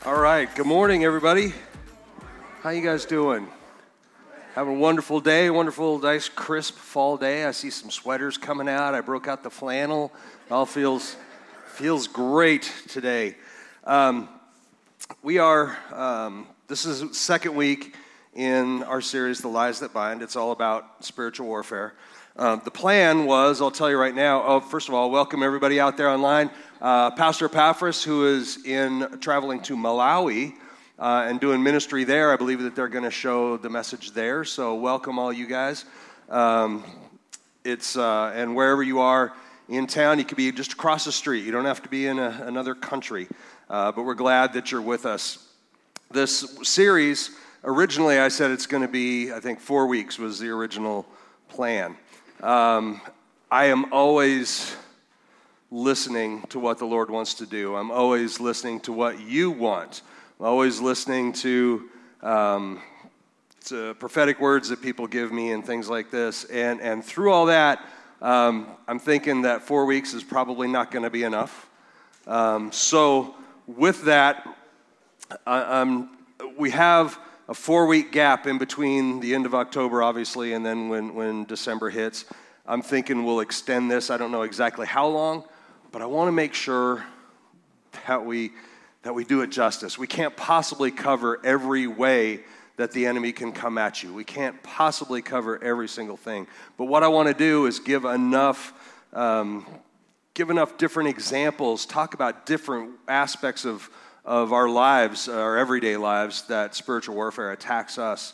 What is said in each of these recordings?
All right, good morning, everybody. How you guys doing? Having a wonderful day, wonderful, nice, crisp fall day. I see some sweaters coming out. I broke out the flannel. It all feels great today. This is the second week in our series, The Lies That Bind. It's all about spiritual warfare. The plan was, I'll tell you right now, first of all, welcome everybody out there online. Pastor Epaphras, who is traveling to Malawi and doing ministry there. I believe that they're going to show the message there, so welcome all you guys. And wherever you are in town, you could be just across the street. You don't have to be in another country, but we're glad that you're with us. This series, originally I said it's going to be, I think 4 weeks was the original plan. I am always listening to what the Lord wants to do. I'm always listening to what you want. I'm always listening to prophetic words that people give me and things like this. And through all that, I'm thinking that 4 weeks is probably not going to be enough. So with that, we have a 4-week gap in between the end of October, obviously, and then when December hits. I'm thinking we'll extend this. I don't know exactly how long, but I want to make sure that we do it justice. We can't possibly cover every way that the enemy can come at you. We can't possibly cover every single thing. But what I want to do is give enough different examples, talk about different aspects of our lives, our everyday lives, that spiritual warfare attacks us,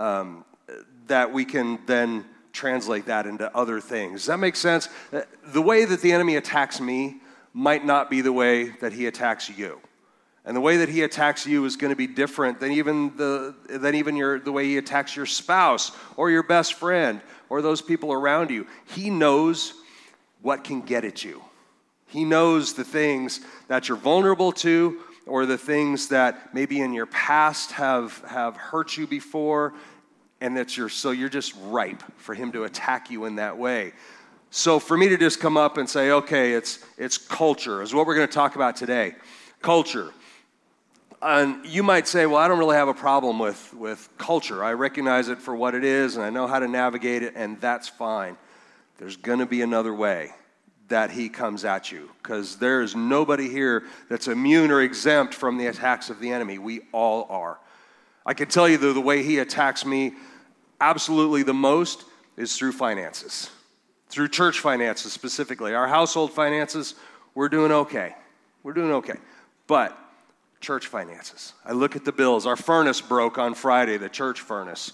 that we can then translate that into other things. Does that make sense? The way that the enemy attacks me might not be the way that he attacks you. And the way that he attacks you is going to be different than even the way he attacks your spouse or your best friend or those people around you. He knows what can get at you. He knows the things that you're vulnerable to, or the things that maybe in your past have hurt you before, and that you're just ripe for him to attack you in that way. So for me to just come up and say, okay, it's culture is what we're going to talk about today. Culture. And you might say, well, I don't really have a problem with culture. I recognize it for what it is, and I know how to navigate it, and that's fine. There's going to be another way that he comes at you, because there is nobody here that's immune or exempt from the attacks of the enemy. We all are. I can tell you the way he attacks me absolutely the most is through finances, through church finances specifically. Our household finances, we're doing okay. But church finances, I look at the bills. Our furnace broke on Friday, the church furnace.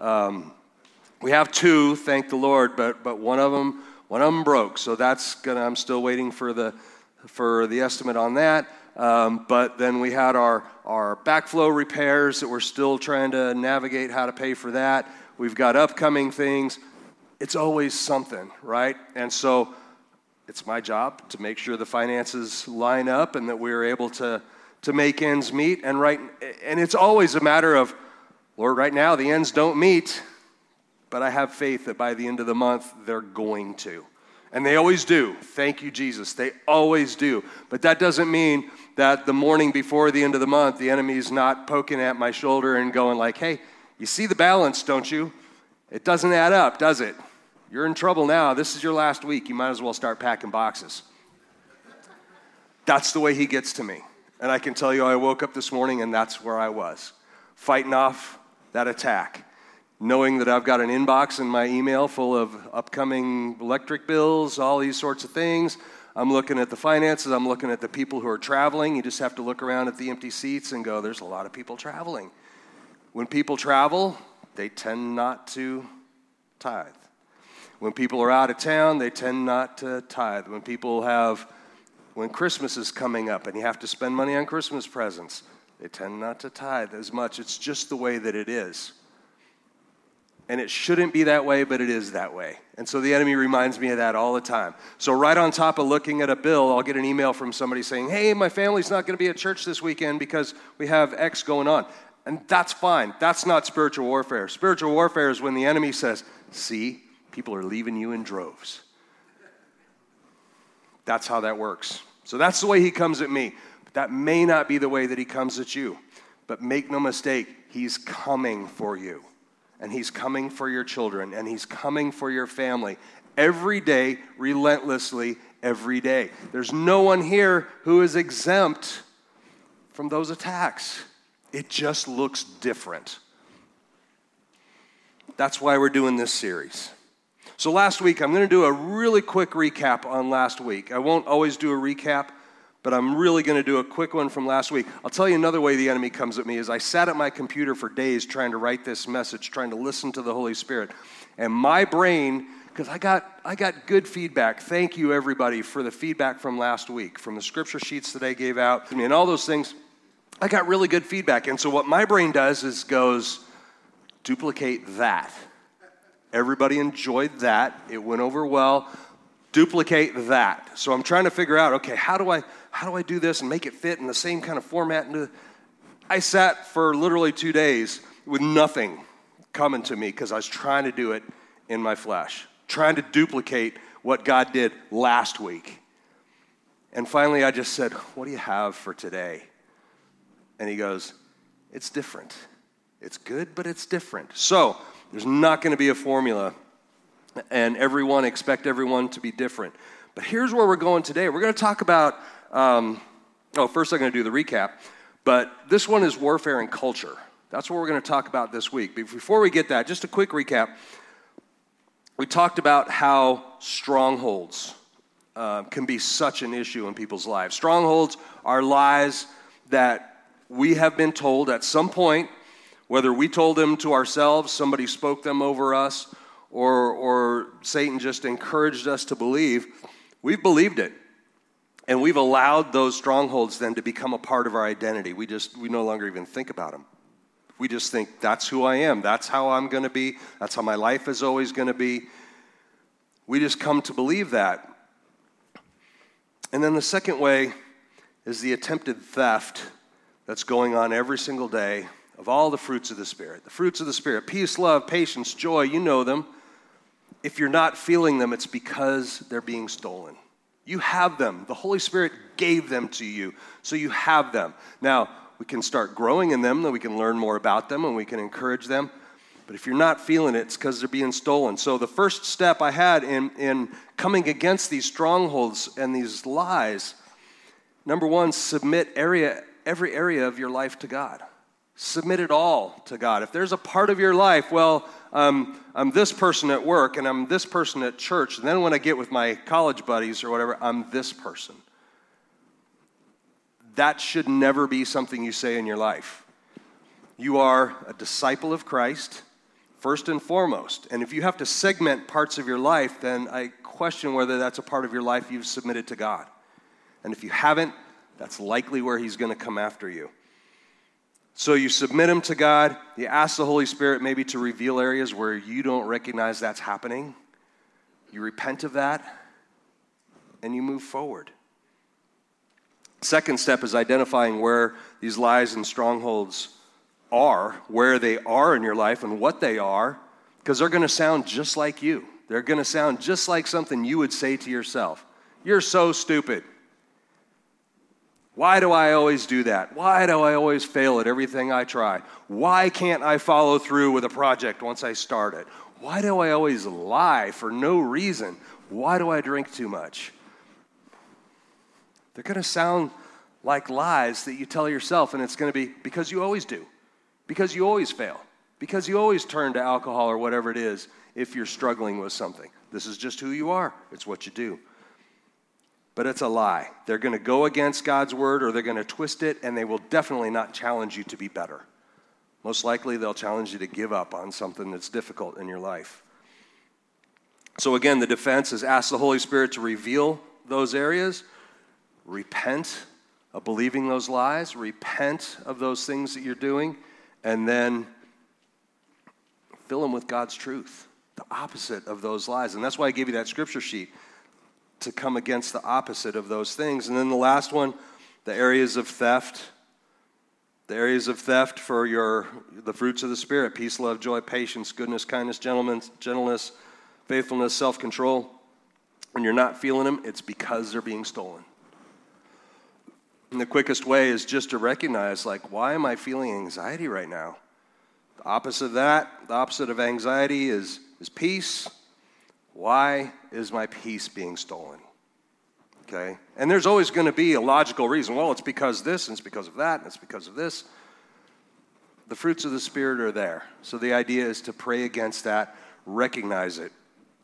We have two, thank the Lord, but one of them broke. So I'm still waiting for the estimate on that. But then we had our backflow repairs that we're still trying to navigate how to pay for that. We've got upcoming things. It's always something, right? And so it's my job to make sure the finances line up and that we're able to make ends meet. And it's always a matter of, Lord, right now the ends don't meet, but I have faith that by the end of the month they're going to. And they always do. Thank you, Jesus. They always do. But that doesn't mean that the morning before the end of the month, the enemy's not poking at my shoulder and going like, hey, you see the balance, don't you? It doesn't add up, does it? You're in trouble now. This is your last week. You might as well start packing boxes. That's the way he gets to me. And I can tell you, I woke up this morning and that's where I was, fighting off that attack. Knowing that I've got an inbox in my email full of upcoming electric bills, all these sorts of things. I'm looking at the finances. I'm looking at the people who are traveling. You just have to look around at the empty seats and go, there's a lot of people traveling. When people travel, they tend not to tithe. When people are out of town, they tend not to tithe. When Christmas is coming up and you have to spend money on Christmas presents, they tend not to tithe as much. It's just the way that it is. And it shouldn't be that way, but it is that way. And so the enemy reminds me of that all the time. So right on top of looking at a bill, I'll get an email from somebody saying, hey, my family's not going to be at church this weekend because we have X going on. And that's fine. That's not spiritual warfare. Spiritual warfare is when the enemy says, see, people are leaving you in droves. That's how that works. So that's the way he comes at me. That may not be the way that he comes at you. But make no mistake, he's coming for you. And he's coming for your children. And he's coming for your family. Every day, relentlessly, every day. There's no one here who is exempt from those attacks. It just looks different. That's why we're doing this series. So last week, I'm going to do a really quick recap on last week. I won't always do a recap, but I'm really going to do a quick one from last week. I'll tell you another way the enemy comes at me is I sat at my computer for days trying to write this message, trying to listen to the Holy Spirit. And my brain, because I got good feedback. Thank you, everybody, for the feedback from last week, from the scripture sheets that I gave out, and all those things. I got really good feedback. And so what my brain does is goes, duplicate that. Everybody enjoyed that. It went over well. Duplicate that. So I'm trying to figure out, okay, how do I do this and make it fit in the same kind of format? And I sat for literally 2 days with nothing coming to me because I was trying to do it in my flesh, trying to duplicate what God did last week. And finally I just said, what do you have for today? And he goes, it's different. It's good, but it's different. So there's not going to be a formula, and expect everyone to be different. But here's where we're going today. We're going to talk about, first I'm going to do the recap, but this one is warfare and culture. That's what we're going to talk about this week. But before we get that, just a quick recap. We talked about how strongholds can be such an issue in people's lives. Strongholds are lies that we have been told at some point, whether we told them to ourselves, somebody spoke them over us, or Satan just encouraged us to believe, we've believed it. And we've allowed those strongholds then to become a part of our identity. We no longer even think about them. We just think, that's who I am. That's how I'm going to be. That's how my life is always going to be. We just come to believe that. And then the second way is the attempted theft that's going on every single day of all the fruits of the Spirit. The fruits of the Spirit, peace, love, patience, joy, you know them. If you're not feeling them, it's because they're being stolen. You have them. The Holy Spirit gave them to you, so you have them. Now, we can start growing in them, then we can learn more about them, and we can encourage them. But if you're not feeling it, it's because they're being stolen. So the first step I had in coming against these strongholds and these lies, number one, submit every area of your life to God. Submit it all to God. If there's a part of your life, I'm this person at work and I'm this person at church, and then when I get with my college buddies or whatever, I'm this person. That should never be something you say in your life. You are a disciple of Christ, first and foremost. And if you have to segment parts of your life, then I question whether that's a part of your life you've submitted to God. And if you haven't, that's likely where he's going to come after you. So you submit them to God. You ask the Holy Spirit maybe to reveal areas where you don't recognize that's happening. You repent of that, and you move forward. Second step is identifying where these lies and strongholds are, where they are in your life and what they are, because they're going to sound just like you. They're going to sound just like something you would say to yourself. You're so stupid. Why do I always do that? Why do I always fail at everything I try? Why can't I follow through with a project once I start it? Why do I always lie for no reason? Why do I drink too much? They're going to sound like lies that you tell yourself, and it's going to be because you always do, because you always fail, because you always turn to alcohol or whatever it is if you're struggling with something. This is just who you are. It's what you do. But it's a lie. They're going to go against God's word, or they're going to twist it, and they will definitely not challenge you to be better. Most likely, they'll challenge you to give up on something that's difficult in your life. So again, the defense is ask the Holy Spirit to reveal those areas, repent of believing those lies, repent of those things that you're doing, and then fill them with God's truth, the opposite of those lies. And that's why I gave you that scripture sheet, to come against the opposite of those things. And then the last one, the areas of theft. The areas of theft for the fruits of the Spirit: peace, love, joy, patience, goodness, kindness, gentleness, faithfulness, self-control. When you're not feeling them, it's because they're being stolen. And the quickest way is just to recognize, like, why am I feeling anxiety right now? The opposite of that, the opposite of anxiety is peace. Why is my peace being stolen? Okay? And there's always going to be a logical reason. Well, it's because this, and it's because of that, and it's because of this. The fruits of the Spirit are there. So the idea is to pray against that, recognize it,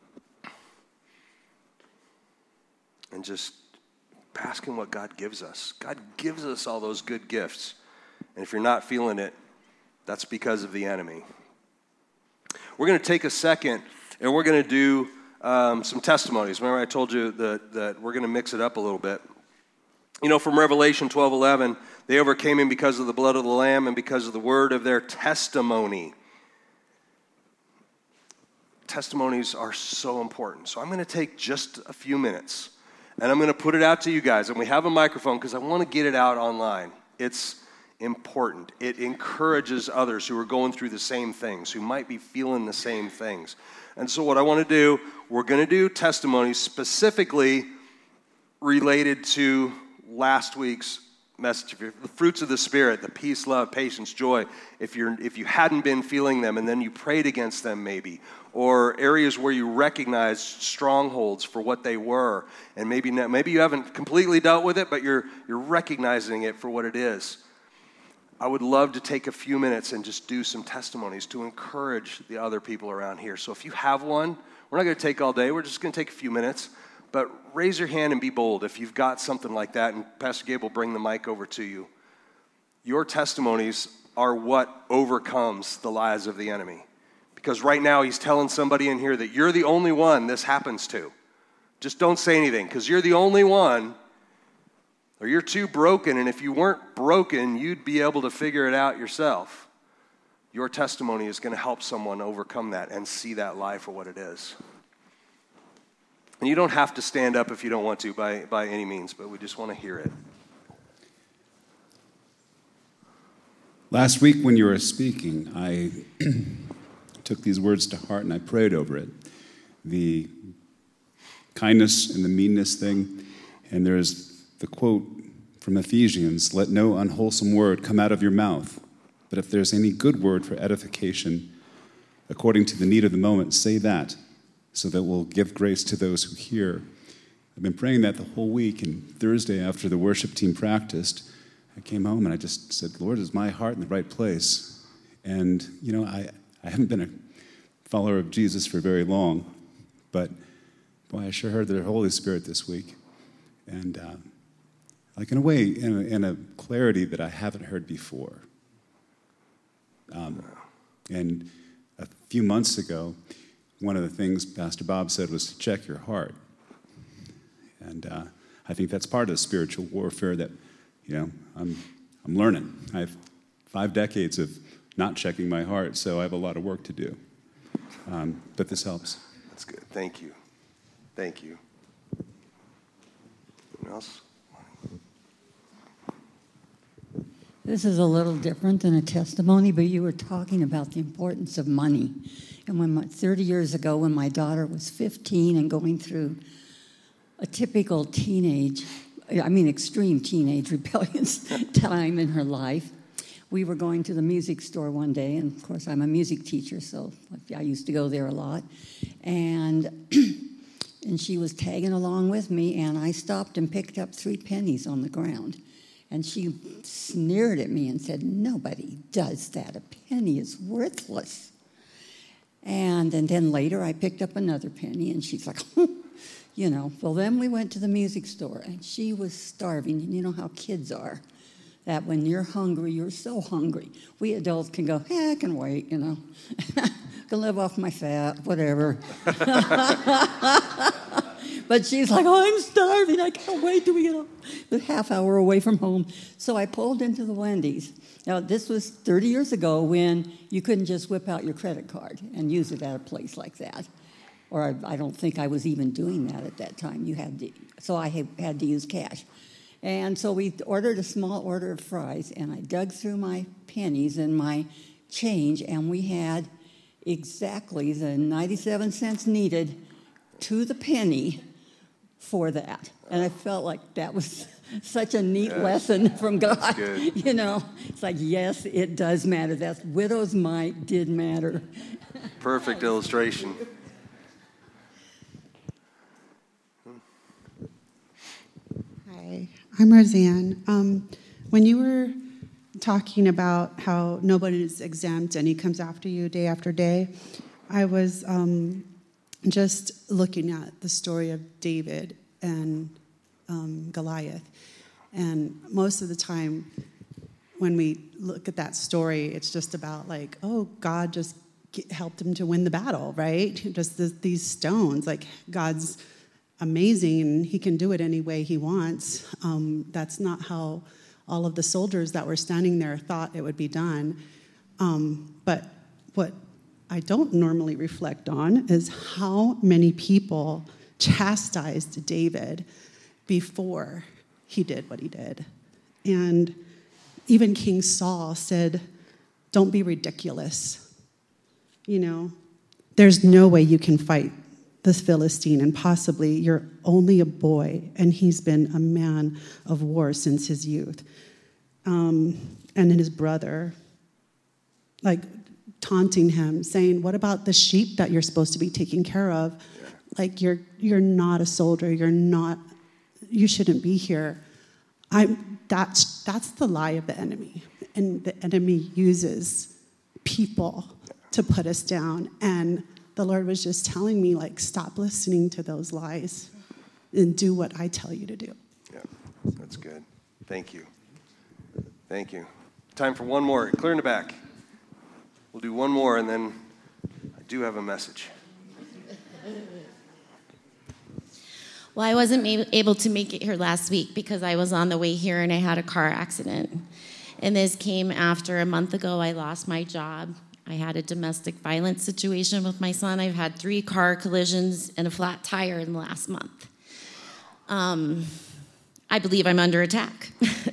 and just bask in what God gives us. God gives us all those good gifts. And if you're not feeling it, that's because of the enemy. We're going to take a second, and we're going to do some testimonies. Remember I told you that we're going to mix it up a little bit. You know, from Revelation 12:11, they overcame him because of the blood of the Lamb and because of the word of their testimony. Testimonies are so important. So I'm going to take just a few minutes, and I'm going to put it out to you guys. And we have a microphone because I want to get it out online. It's important. It encourages others who are going through the same things, who might be feeling the same things. And so what I want to do, we're going to do testimonies specifically related to last week's message. The fruits of the Spirit, the peace, love, patience, joy. If you hadn't been feeling them and then you prayed against them maybe, or areas where you recognize strongholds for what they were, and maybe you haven't completely dealt with it, but you're recognizing it for what it is. I would love to take a few minutes and just do some testimonies to encourage the other people around here. So if you have one, we're not going to take all day. We're just going to take a few minutes. But raise your hand and be bold if you've got something like that, and Pastor Gabe will bring the mic over to you. Your testimonies are what overcomes the lies of the enemy. Because right now he's telling somebody in here that you're the only one this happens to. Just don't say anything, because you're the only one, or you're too broken, and if you weren't broken, you'd be able to figure it out yourself. Your testimony is going to help someone overcome that and see that lie for what it is. And you don't have to stand up if you don't want to by any means, but we just want to hear it. Last week when you were speaking, I took these words to heart and I prayed over it. The kindness and the meanness thing. And there's the quote from Ephesians, "Let no unwholesome word come out of your mouth, but if there's any good word for edification, according to the need of the moment, say that, so that we'll give grace to those who hear." I've been praying that the whole week, and Thursday after the worship team practiced, I came home and I just said, "Lord, is my heart in the right place?" And, you know, I haven't been a follower of Jesus for very long, but, boy, I sure heard the Holy Spirit this week. And, like, in a way, in a clarity that I haven't heard before. And a few months ago, one of the things Pastor Bob said was to check your heart. And I think that's part of the spiritual warfare that, you know, I'm learning. I have 5 decades of not checking my heart, so I have a lot of work to do. But this helps. That's good. Thank you. Thank you. Anyone else? This is a little different than a testimony, but you were talking about the importance of money. And 30 years ago, when my daughter was 15 and going through a typical extreme teenage rebellious time in her life, we were going to the music store one day, and of course I'm a music teacher, so I used to go there a lot. And she was tagging along with me, and I stopped and picked up 3 pennies on the ground. And she sneered at me and said, "Nobody does that. A penny is worthless." And then later I picked up another penny, and she's like, you know. Well, then we went to the music store, and she was starving. And you know how kids are, that when you're hungry, you're so hungry. We adults can go, I can wait, you know. Can live off my fat, whatever. But she's like, I'm starving. I can't wait till we get a half hour away from home. So I pulled into the Wendy's. Now, this was 30 years ago when you couldn't just whip out your credit card and use it at a place like that. Or I don't think I was even doing that at that time. So I had to use cash. And so we ordered a small order of fries, and I dug through my pennies and my change, and we had exactly the 97 cents needed to the penny for that. And I felt like that was such a neat lesson from God. That's good. You know, it's like, yes, it does matter. That widow's mite did matter. Perfect illustration. Hi, I'm Roseanne. When you were talking about how nobody is exempt and he comes after you day after day, I was just looking at the story of David and Goliath. And most of the time when we look at that story, it's just about like, oh, God just helped him to win the battle, right? Just these stones, like God's amazing and he can do it any way he wants. That's not how all of the soldiers that were standing there thought it would be done. But what I don't normally reflect on is how many people chastised David before he did what he did. And even King Saul said, don't be ridiculous. You know, there's no way you can fight this Philistine, and possibly you're only a boy, and he's been a man of war since his youth. And his brother, like, taunting him, saying, what about the sheep that you're supposed to be taking care of? Yeah. Like, you're not a soldier, you shouldn't be here. That's the lie of the enemy. And the enemy uses people to put us down. And the Lord was just telling me, like, stop listening to those lies and do what I tell you to do. Yeah, that's good. Thank you. Thank you. Time for one more. Clear in the back. We'll do one more, and then I do have a message. Well, I wasn't able to make it here last week because I was on the way here and I had a car accident. And this came after a month ago I lost my job. I had a domestic violence situation with my son. I've had 3 car collisions and a flat tire in the last month. I believe I'm under attack.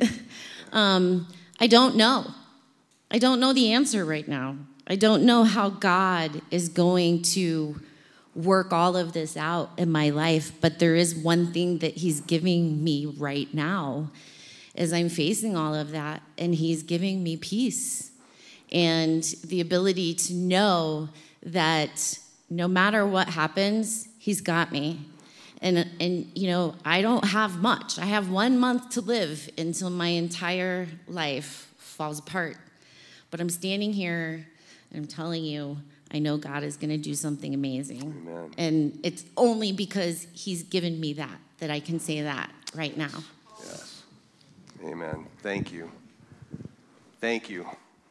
I don't know. I don't know the answer right now. I don't know how God is going to work all of this out in my life, but there is one thing that he's giving me right now as I'm facing all of that, and he's giving me peace and the ability to know that no matter what happens, he's got me. And you know, I don't have much. I have 1 month to live until my entire life falls apart. But I'm standing here and I'm telling you, I know God is going to do something amazing. Amen. And it's only because he's given me that I can say that right now. Yes. Amen. Thank you. Thank you.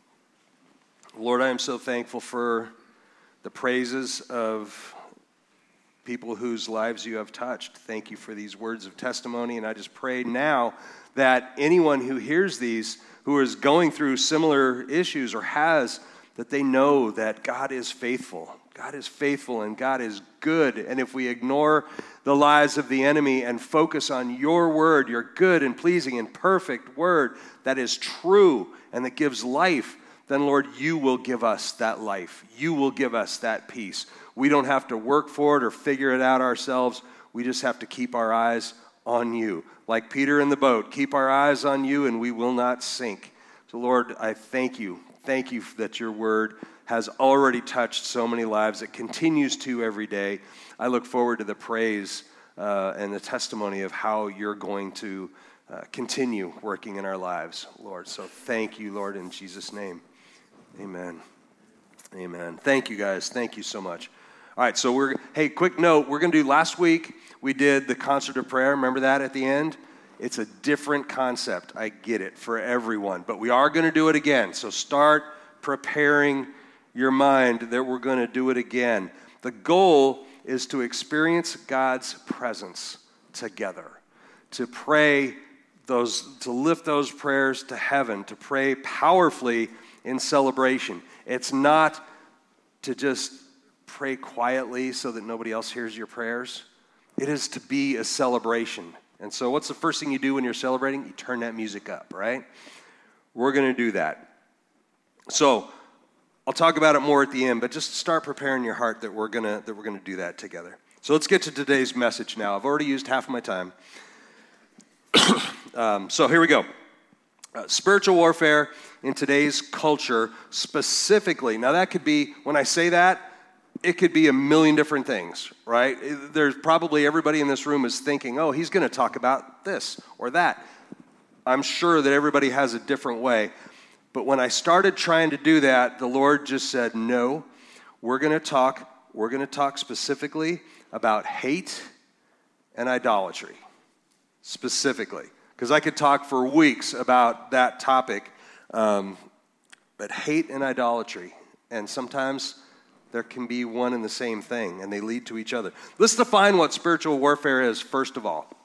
Lord, I am so thankful for the praises of people whose lives you have touched. Thank you for these words of testimony. And I just pray now that anyone who hears these, who is going through similar issues or has, that they know that God is faithful. God is faithful and God is good. And if we ignore the lies of the enemy and focus on your word, your good and pleasing and perfect word that is true and that gives life, then, Lord, you will give us that life. You will give us that peace. We don't have to work for it or figure it out ourselves. We just have to keep our eyes on you. Like Peter in the boat, keep our eyes on you and we will not sink. So, Lord, I thank you. Thank you that your word has already touched so many lives. It continues to every day. I look forward to the praise and the testimony of how you're going to continue working in our lives, Lord. So thank you, Lord, in Jesus' name. Amen. Amen. Thank you, guys. Thank you so much. All right, so quick note. We're going to do, last week, we did the concert of prayer. Remember that at the end? It's a different concept. I get it, for everyone. But we are going to do it again. So start preparing your mind that we're going to do it again. The goal is to experience God's presence together, to pray to lift those prayers to heaven, to pray powerfully in celebration. It's not to just pray quietly so that nobody else hears your prayers. It is to be a celebration. And so what's the first thing you do when you're celebrating? You turn that music up, right? We're going to do that. So I'll talk about it more at the end, but just start preparing your heart that we're going to do that together. So let's get to today's message now. I've already used half of my time. So here we go. Spiritual warfare in today's culture specifically. Now that could be, when I say that, it could be a million different things, right? There's probably everybody in this room is thinking, oh, he's going to talk about this or that. I'm sure that everybody has a different way. But when I started trying to do that, the Lord just said, no, we're going to talk specifically about hate and idolatry. Specifically. Because I could talk for weeks about that topic. But hate and idolatry. And sometimes there can be one and the same thing, and they lead to each other. Let's define what spiritual warfare is, first of all.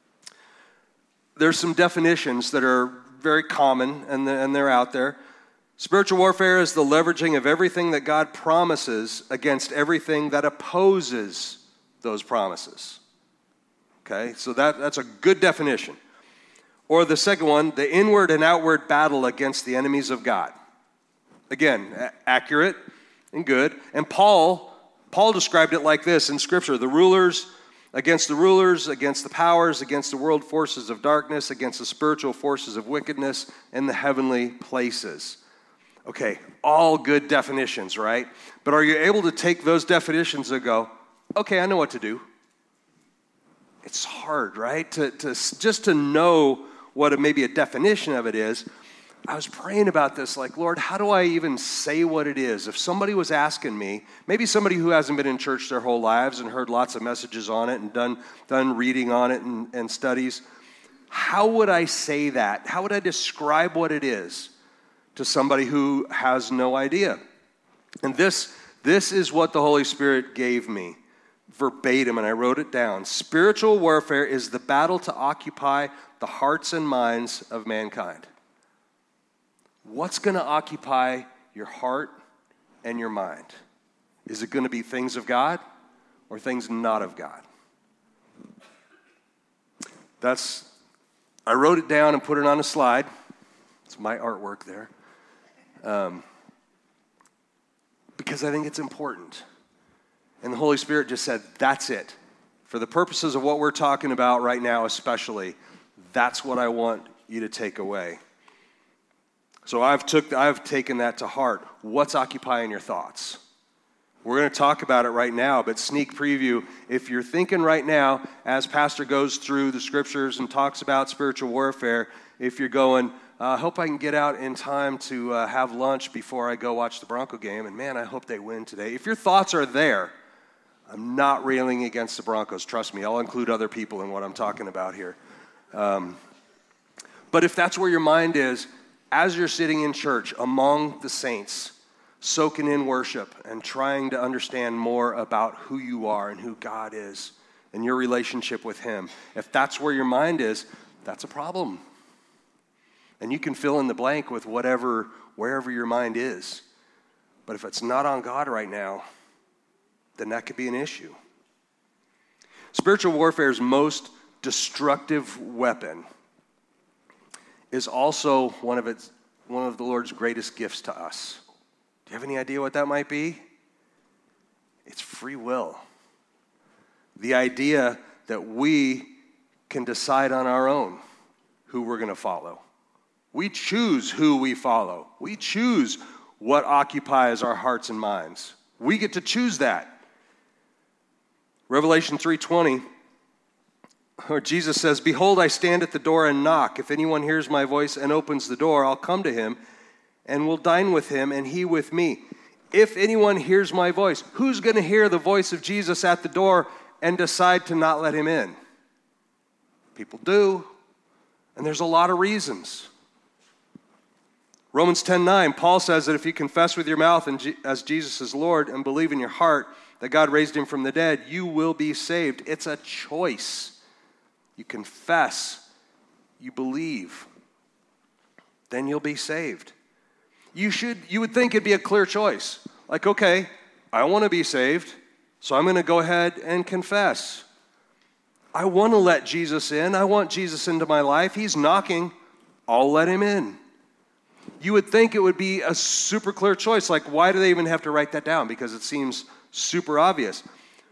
There's some definitions that are very common, and they're out there. Spiritual warfare is the leveraging of everything that God promises against everything that opposes those promises. Okay, so that's a good definition. Or the second one, the inward and outward battle against the enemies of God. Again, accurate and good. And Paul described it like this in Scripture. The rulers, against the powers, against the world forces of darkness, against the spiritual forces of wickedness in the heavenly places. Okay, all good definitions, right? But are you able to take those definitions and go, okay, I know what to do? It's hard, right? To just to know what maybe a definition of it is. I was praying about this, like, Lord, how do I even say what it is? If somebody was asking me, maybe somebody who hasn't been in church their whole lives and heard lots of messages on it and done reading on it and studies, how would I say that? How would I describe what it is to somebody who has no idea? And this is what the Holy Spirit gave me verbatim, and I wrote it down. Spiritual warfare is the battle to occupy the hearts and minds of mankind. What's going to occupy your heart and your mind? Is it going to be things of God or things not of God? I wrote it down and put it on a slide. It's my artwork there. Because I think it's important. And the Holy Spirit just said, that's it. For the purposes of what we're talking about right now especially, that's what I want you to take away. So I've taken that to heart. What's occupying your thoughts? We're going to talk about it right now, but sneak preview, if you're thinking right now, as Pastor goes through the scriptures and talks about spiritual warfare, if you're going, I hope I can get out in time to have lunch before I go watch the Bronco game, and man, I hope they win today. If your thoughts are there, I'm not railing against the Broncos. Trust me, I'll include other people in what I'm talking about here. But if that's where your mind is, as you're sitting in church among the saints, soaking in worship and trying to understand more about who you are and who God is and your relationship with Him, if that's where your mind is, that's a problem. And you can fill in the blank with wherever your mind is. But if it's not on God right now, then that could be an issue. Spiritual warfare's most destructive weapon is also one of the Lord's greatest gifts to us. Do you have any idea what that might be? It's free will. The idea that we can decide on our own who we're going to follow. We choose who we follow. We choose what occupies our hearts and minds. We get to choose that. Revelation 3:20, where Jesus says, "Behold, I stand at the door and knock. If anyone hears my voice and opens the door, I'll come to him and will dine with him and he with me." If anyone hears my voice, who's going to hear the voice of Jesus at the door and decide to not let him in? People do, and there's a lot of reasons. Romans 10:9, Paul says that if you confess with your mouth as Jesus is Lord and believe in your heart that God raised him from the dead, you will be saved. It's a choice. You confess, you believe, then you'll be saved. You would think it'd be a clear choice. Like, okay, I want to be saved, so I'm going to go ahead and confess. I want to let Jesus in. I want Jesus into my life. He's knocking. I'll let him in. You would think it would be a super clear choice. Like, why do they even have to write that down? Because it seems super obvious.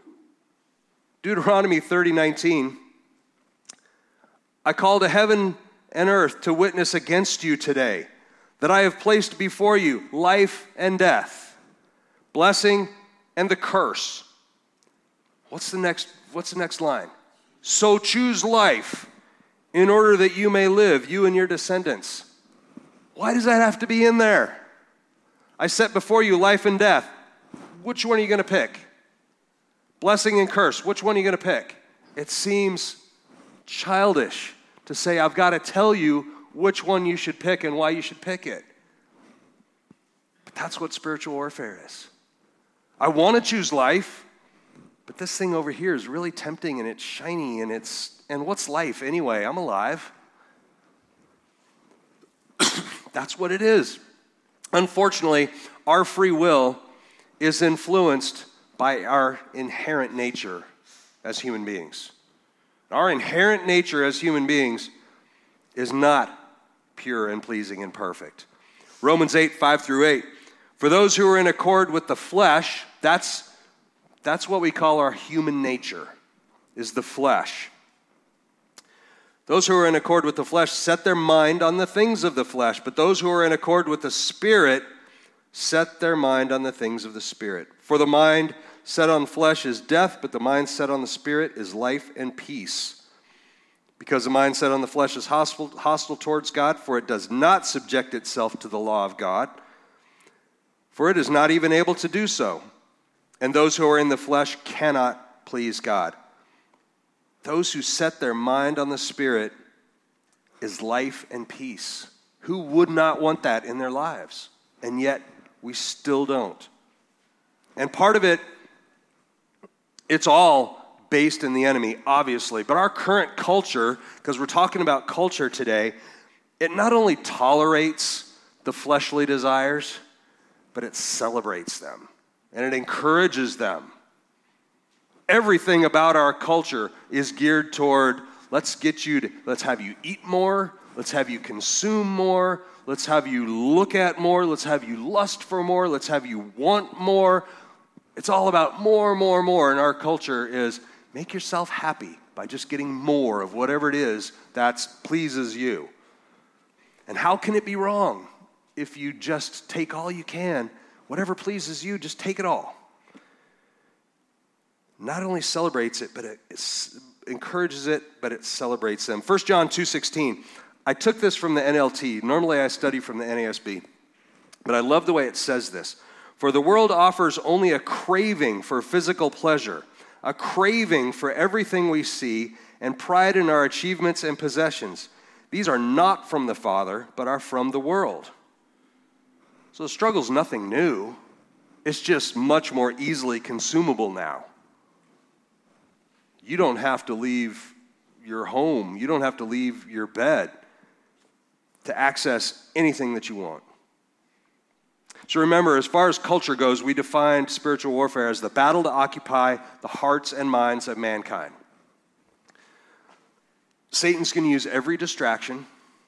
Deuteronomy 30:19. I call to heaven and earth to witness against you today that I have placed before you life and death, blessing and the curse. What's the next line? So choose life in order that you may live, you and your descendants. Why does that have to be in there? I set before you life and death. Which one are you going to pick? Blessing and curse. Which one are you going to pick? It seems childish to say, I've got to tell you which one you should pick and why you should pick it. But that's what spiritual warfare is. I want to choose life, but this thing over here is really tempting and it's shiny and what's life anyway? I'm alive. That's what it is. Unfortunately, our free will is influenced by our inherent nature as human beings. Our inherent nature as human beings is not pure and pleasing and perfect. Romans 8, 5 through 8. For those who are in accord with the flesh, that's what we call our human nature, is the flesh. Those who are in accord with the flesh set their mind on the things of the flesh, but those who are in accord with the Spirit set their mind on the things of the Spirit. For the mind set on flesh is death, but the mind set on the Spirit is life and peace. Because the mind set on the flesh is hostile towards God, for it does not subject itself to the law of God, for it is not even able to do so. And those who are in the flesh cannot please God. Those who set their mind on the Spirit is life and peace. Who would not want that in their lives? And yet, we still don't. And part of it, it's all based in the enemy, obviously. But our current culture, because we're talking about culture today, it not only tolerates the fleshly desires, but it celebrates them. And it encourages them. Everything about our culture is geared toward, let's have you eat more, let's have you consume more, let's have you look at more, let's have you lust for more, let's have you want more. It's all about more, more, more. And our culture is make yourself happy by just getting more of whatever it is that pleases you. And how can it be wrong if you just take all you can? Whatever pleases you, just take it all. Not only celebrates it, but it encourages it, but it celebrates them. 1 John 2:16. I took this from the NLT. Normally I study from the NASB. But I love the way it says this. For the world offers only a craving for physical pleasure, a craving for everything we see, and pride in our achievements and possessions. These are not from the Father, but are from the world. So the struggle's nothing new. It's just much more easily consumable now. You don't have to leave your home. You don't have to leave your bed to access anything that you want. So remember, as far as culture goes, we defined spiritual warfare as the battle to occupy the hearts and minds of mankind. Satan's going to use every distraction,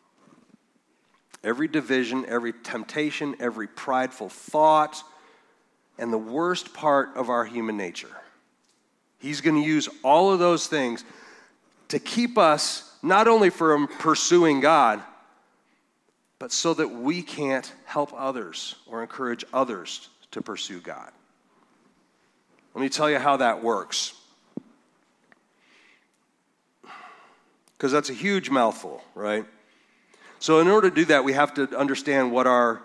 every division, every temptation, every prideful thought, and the worst part of our human nature. He's going to use all of those things to keep us not only from pursuing God, but so that we can't help others or encourage others to pursue God. Let me tell you how that works. Because that's a huge mouthful, right? So in order to do that, we have to understand what our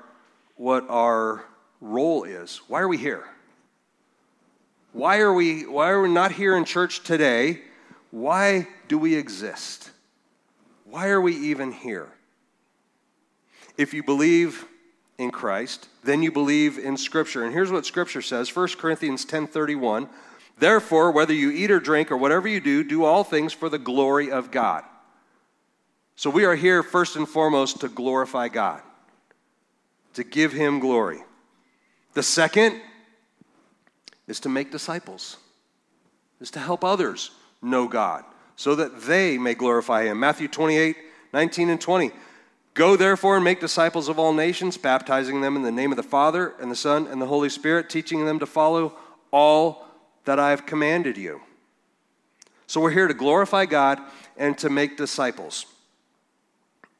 role is. Why are we here? Why are we not here in church today? Why do we exist? Why are we even here? If you believe in Christ, then you believe in Scripture. And here's what Scripture says, 1 Corinthians 10:31. Therefore, whether you eat or drink or whatever you do, do all things for the glory of God. So we are here first and foremost to glorify God, to give Him glory. The second is to make disciples, is to help others know God so that they may glorify Him. Matthew 28:19 and 20. Go therefore and make disciples of all nations, baptizing them in the name of the Father and the Son and the Holy Spirit, teaching them to follow all that I have commanded you. So we're here to glorify God and to make disciples.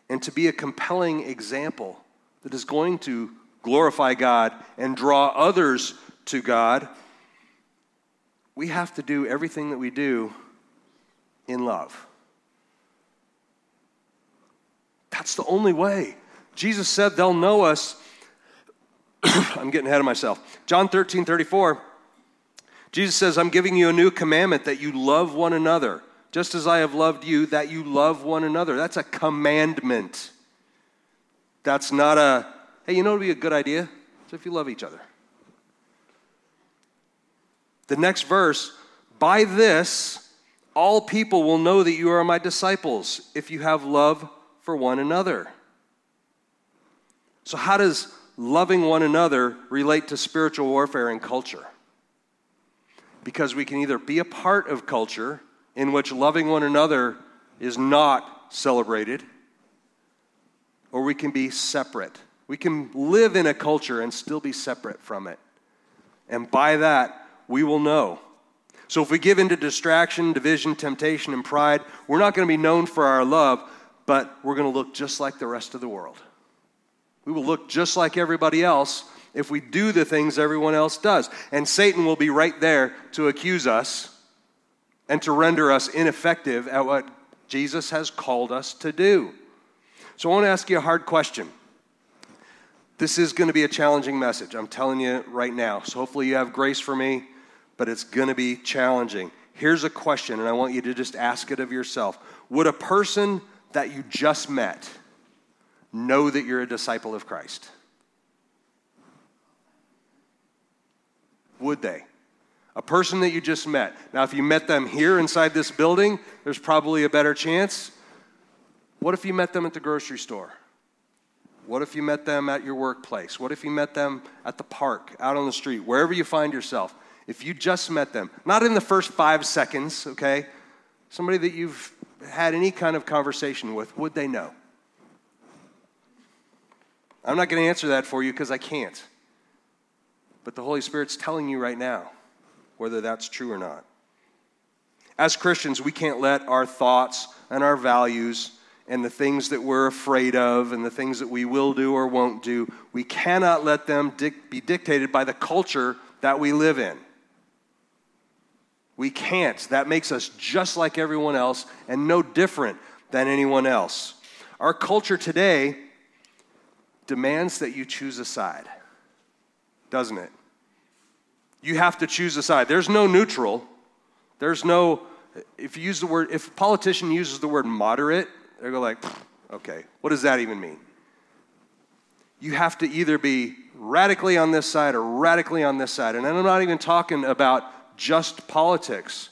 and to be a compelling example that is going to glorify God and draw others to God, we have to do everything that we do in love. That's the only way. Jesus said they'll know us. I'm getting ahead of myself. John 13:34, Jesus says, I'm giving you a new commandment that you love one another, just as I have loved you, that you love one another. That's a commandment. That's not a, hey, you know what would be a good idea? So if you love each other. The next verse, by this, all people will know that you are my disciples, if you have love for one another. So how does loving one another relate to spiritual warfare and culture? Because we can either be a part of culture in which loving one another is not celebrated, or we can be separate. We can live in a culture and still be separate from it. And by that, we will know. So if we give into distraction, division, temptation, and pride, we're not going to be known for our love, but we're going to look just like the rest of the world. We will look just like everybody else if we do the things everyone else does. And Satan will be right there to accuse us and to render us ineffective at what Jesus has called us to do. So I want to ask you a hard question. This is going to be a challenging message. I'm telling you right now. So hopefully you have grace for me, but it's going to be challenging. Here's a question, and I want you to just ask it of yourself. Would a person that you just met know that you're a disciple of Christ? Would they? A person that you just met. Now, if you met them here inside this building, there's probably a better chance. What if you met them at the grocery store? What if you met them at your workplace? What if you met them at the park, out on the street, wherever you find yourself? If you just met them, not in the first 5 seconds, okay? Somebody that you've had any kind of conversation with, would they know? I'm not going to answer that for you because I can't. But the Holy Spirit's telling you right now whether that's true or not. As Christians, we can't let our thoughts and our values and the things that we're afraid of and the things that we will do or won't do, we cannot let them be dictated by the culture that we live in. We can't. That makes us just like everyone else and no different than anyone else. Our culture today demands that you choose a side, doesn't it? You have to choose a side. There's no neutral. There's no, if a politician uses the word moderate, they go like, okay, what does that even mean? You have to either be radically on this side or radically on this side. And I'm not even talking about just politics.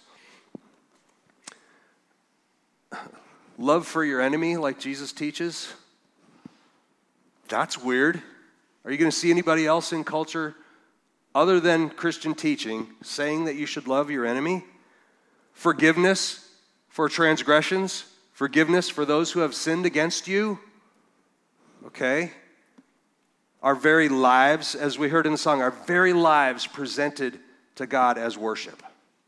Love for your enemy, like Jesus teaches, that's weird. Are you going to see anybody else in culture other than Christian teaching saying that you should love your enemy? Forgiveness for transgressions, forgiveness for those who have sinned against you. Okay? Our very lives, as we heard in the song, our very lives presented to God as worship.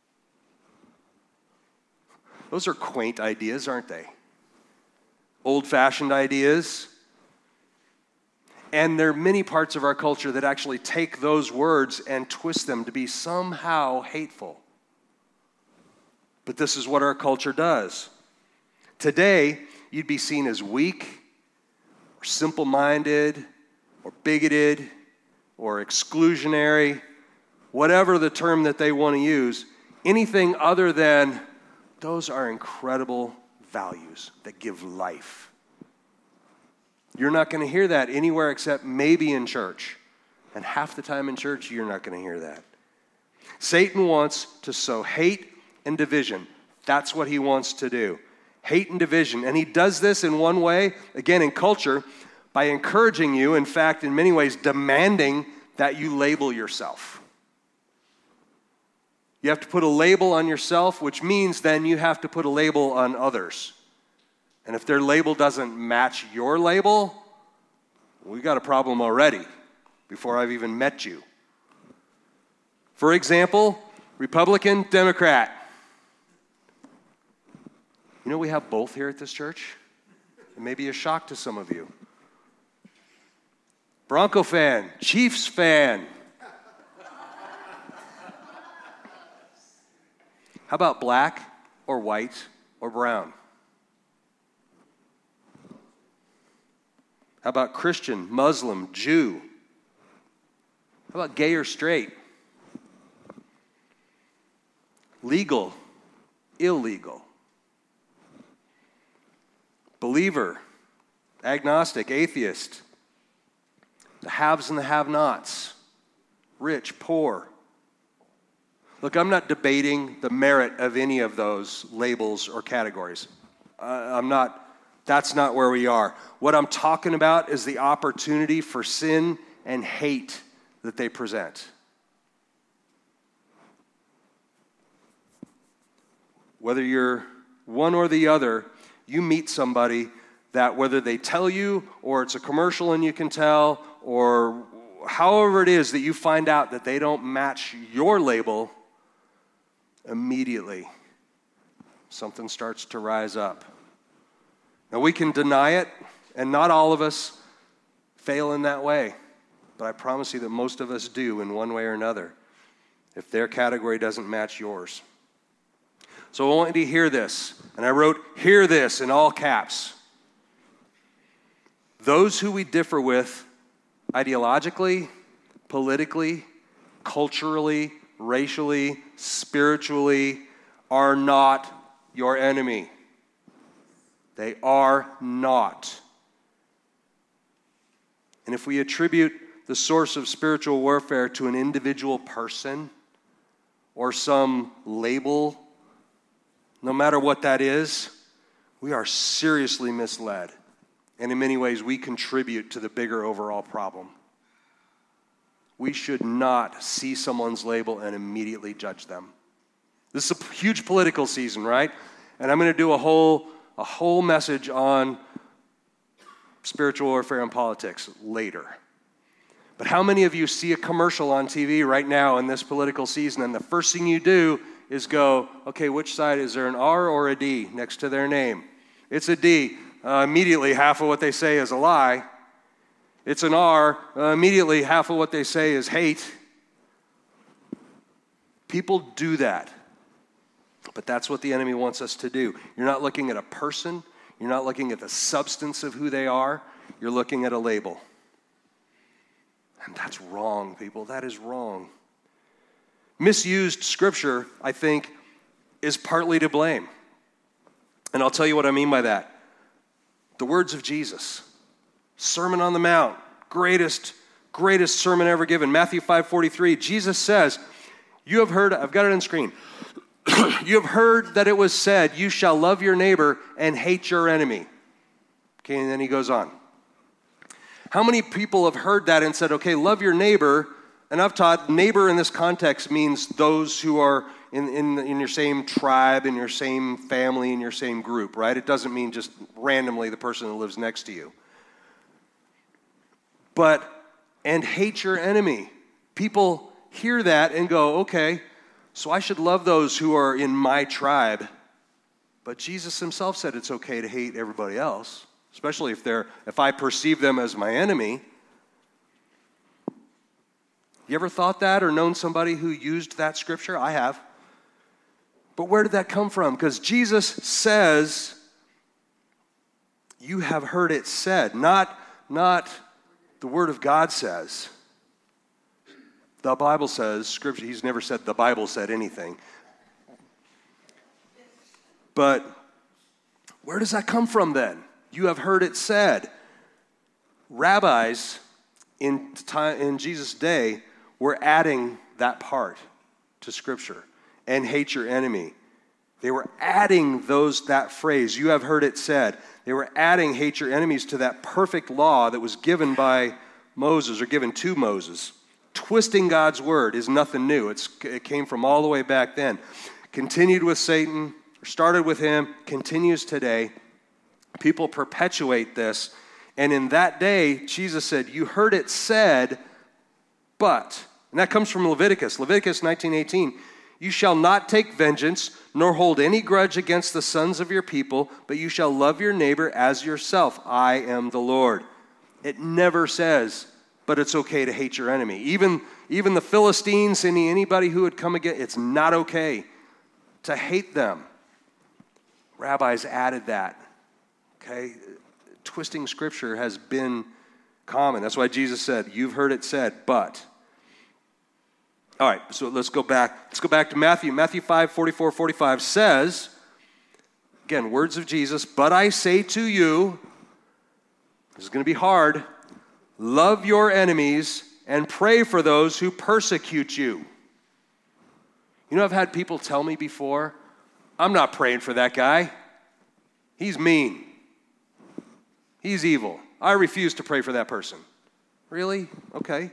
Those are quaint ideas, aren't they? Old-fashioned ideas. And there are many parts of our culture that actually take those words and twist them to be somehow hateful. But this is what our culture does. Today, you'd be seen as weak, or simple-minded, or bigoted, or exclusionary, whatever the term that they want to use. Anything other than those are incredible values that give life. You're not going to hear that anywhere except maybe in church. And half the time in church, you're not going to hear that. Satan wants to sow hate and division. That's what he wants to do. Hate and division. And he does this in one way, again in culture, by encouraging you, in fact, in many ways, demanding that you label yourself. You have to put a label on yourself, which means then you have to put a label on others. And if their label doesn't match your label, we got a problem already before I've even met you. For example, Republican, Democrat. You know we have both here at this church? It may be a shock to some of you. Bronco fan, Chiefs fan. How about black or white or brown? How about Christian, Muslim, Jew? How about gay or straight? Legal, illegal. Believer, agnostic, atheist. The haves and the have-nots. Rich, poor. Look, I'm not debating the merit of any of those labels or categories. That's not where we are. What I'm talking about is the opportunity for sin and hate that they present. Whether you're one or the other, you meet somebody that whether they tell you or it's a commercial and you can tell, or however it is that you find out that they don't match your label, immediately something starts to rise up. Now we can deny it, and not all of us fail in that way, but I promise you that most of us do in one way or another if their category doesn't match yours. So I want you to hear this, and I wrote, "Hear this" in all caps. Those who we differ with ideologically, politically, culturally, racially, spiritually, are not your enemy. They are not. And if we attribute the source of spiritual warfare to an individual person or some label, no matter what that is, we are seriously misled. And in many ways, we contribute to the bigger overall problem. We should not see someone's label and immediately judge them. This is a huge political season, right? And I'm going to do a whole message on spiritual warfare and politics later. But how many of you see a commercial on TV right now in this political season, and the first thing you do is go, okay, which side, is there an R or a D next to their name? It's a D. Immediately, half of what they say is a lie. It's an R. Immediately, half of what they say is hate. People do that. But that's what the enemy wants us to do. You're not looking at a person. You're not looking at the substance of who they are. You're looking at a label. And that's wrong, people. That is wrong. Misused scripture, I think, is partly to blame. And I'll tell you what I mean by that. The words of Jesus. Sermon on the Mount. Greatest sermon ever given. Matthew 5:43. Jesus says, you have heard, I've got it on screen. You have heard that it was said, you shall love your neighbor and hate your enemy. Okay, and then he goes on. How many people have heard that and said, okay, love your neighbor? And I've taught neighbor in this context means those who are in your same tribe, in your same family, in your same group, right? It doesn't mean just randomly the person that lives next to you. And hate your enemy. People hear that and go, okay, so I should love those who are in my tribe. But Jesus himself said it's okay to hate everybody else, especially if I perceive them as my enemy. You ever thought that or known somebody who used that scripture? I have. But where did that come from? Because Jesus says, you have heard it said, not the Word of God says. The Bible says, Scripture, he's never said the Bible said anything. But where does that come from then? You have heard it said. Rabbis in Jesus' day were adding that part to Scripture. And hate your enemy. They were adding that phrase, you have heard it said. They were adding hate your enemies to that perfect law that was given by Moses, or given to Moses. Twisting God's word is nothing new. It came from all the way back then. Continued with Satan, started with him, continues today. People perpetuate this. And in that day, Jesus said, you heard it said, but, and that comes from Leviticus. Leviticus 19:18. You shall not take vengeance, nor hold any grudge against the sons of your people, but you shall love your neighbor as yourself. I am the Lord. It never says, but it's okay to hate your enemy. Even the Philistines, anybody who would come again, it's not okay to hate them. Rabbis added that. Okay? Twisting scripture has been common. That's why Jesus said, you've heard it said, but. All right, so let's go back. Let's go back to Matthew. Matthew 5:44-45 says, again, words of Jesus, but I say to you, this is going to be hard, love your enemies and pray for those who persecute you. You know, I've had people tell me before, I'm not praying for that guy. He's mean. He's evil. I refuse to pray for that person. Really? Okay.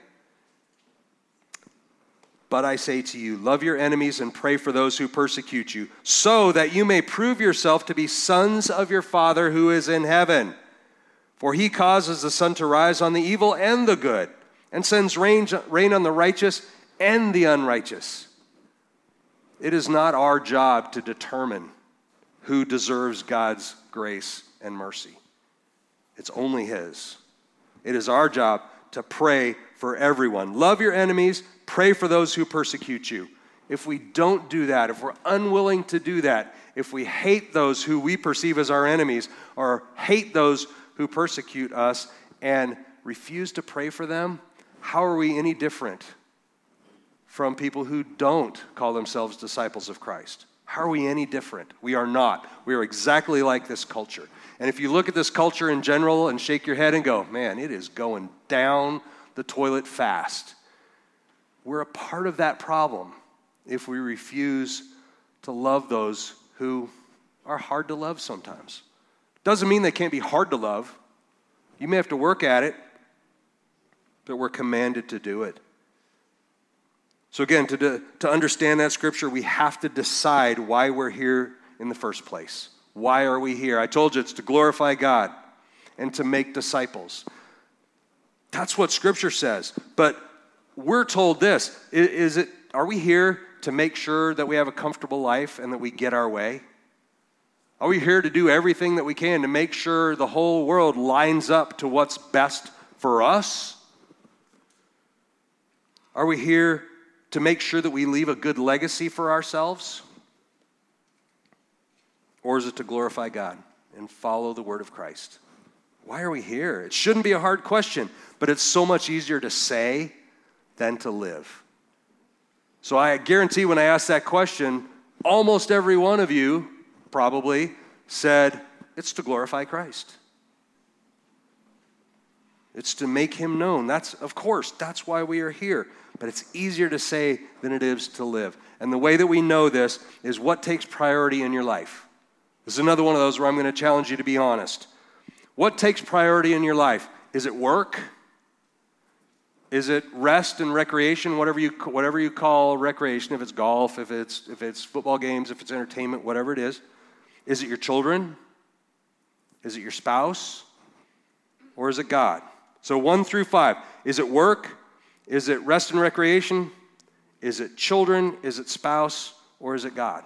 But I say to you, love your enemies and pray for those who persecute you, so that you may prove yourself to be sons of your Father who is in heaven. For he causes the sun to rise on the evil and the good, and sends rain on the righteous and the unrighteous. It is not our job to determine who deserves God's grace and mercy. It's only his. It is our job to pray for everyone. Love your enemies, pray for those who persecute you. If we don't do that, if we're unwilling to do that, if we hate those who we perceive as our enemies, or hate those who persecute us and refuse to pray for them, how are we any different from people who don't call themselves disciples of Christ? How are we any different? We are not. We are exactly like this culture. And if you look at this culture in general and shake your head and go, man, it is going down the toilet fast, we're a part of that problem if we refuse to love those who are hard to love sometimes. Doesn't mean they can't be hard to love. You may have to work at it, but we're commanded to do it. So again, to understand that scripture, we have to decide why we're here in the first place. Why are we here? I told you it's to glorify God and to make disciples. That's what scripture says. But we're told this. Are we here to make sure that we have a comfortable life and that we get our way? Are we here to do everything that we can to make sure the whole world lines up to what's best for us? Are we here to make sure that we leave a good legacy for ourselves? Or is it to glorify God and follow the word of Christ? Why are we here? It shouldn't be a hard question, but it's so much easier to say than to live. So I guarantee when I ask that question, almost every one of you probably said, it's to glorify Christ. It's to make him known. That's why we are here. But it's easier to say than it is to live. And the way that we know this is what takes priority in your life. This is another one of those where I'm going to challenge you to be honest. What takes priority in your life? Is it work? Is it rest and recreation, whatever you call recreation, if it's golf, if it's football games, if it's entertainment, whatever it is? Is it your children? Is it your spouse? Or is it God? So 1 through 5. Is it work? Is it rest and recreation? Is it children? Is it spouse? Or is it God?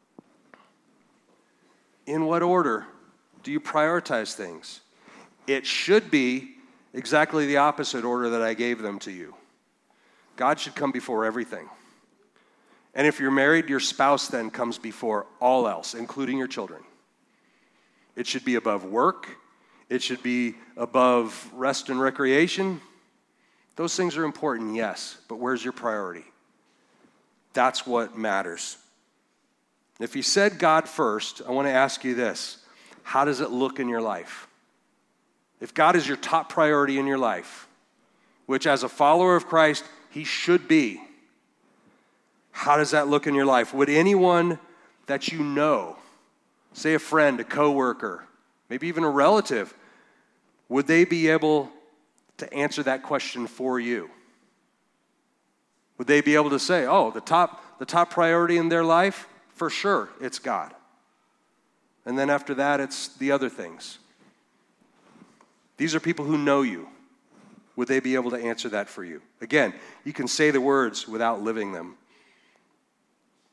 In what order do you prioritize things? It should be exactly the opposite order that I gave them to you. God should come before everything. And if you're married, your spouse then comes before all else, including your children. It should be above work. It should be above rest and recreation. Those things are important, yes, but where's your priority? That's what matters. If you said God first, I want to ask you this. How does it look in your life? If God is your top priority in your life, which as a follower of Christ, he should be, how does that look in your life? Would anyone that you know, say a friend, a coworker, maybe even a relative, would they be able to answer that question for you? Would they be able to say, oh, the top priority in their life, for sure, it's God. And then after that, it's the other things. These are people who know you. Would they be able to answer that for you? Again, you can say the words without living them.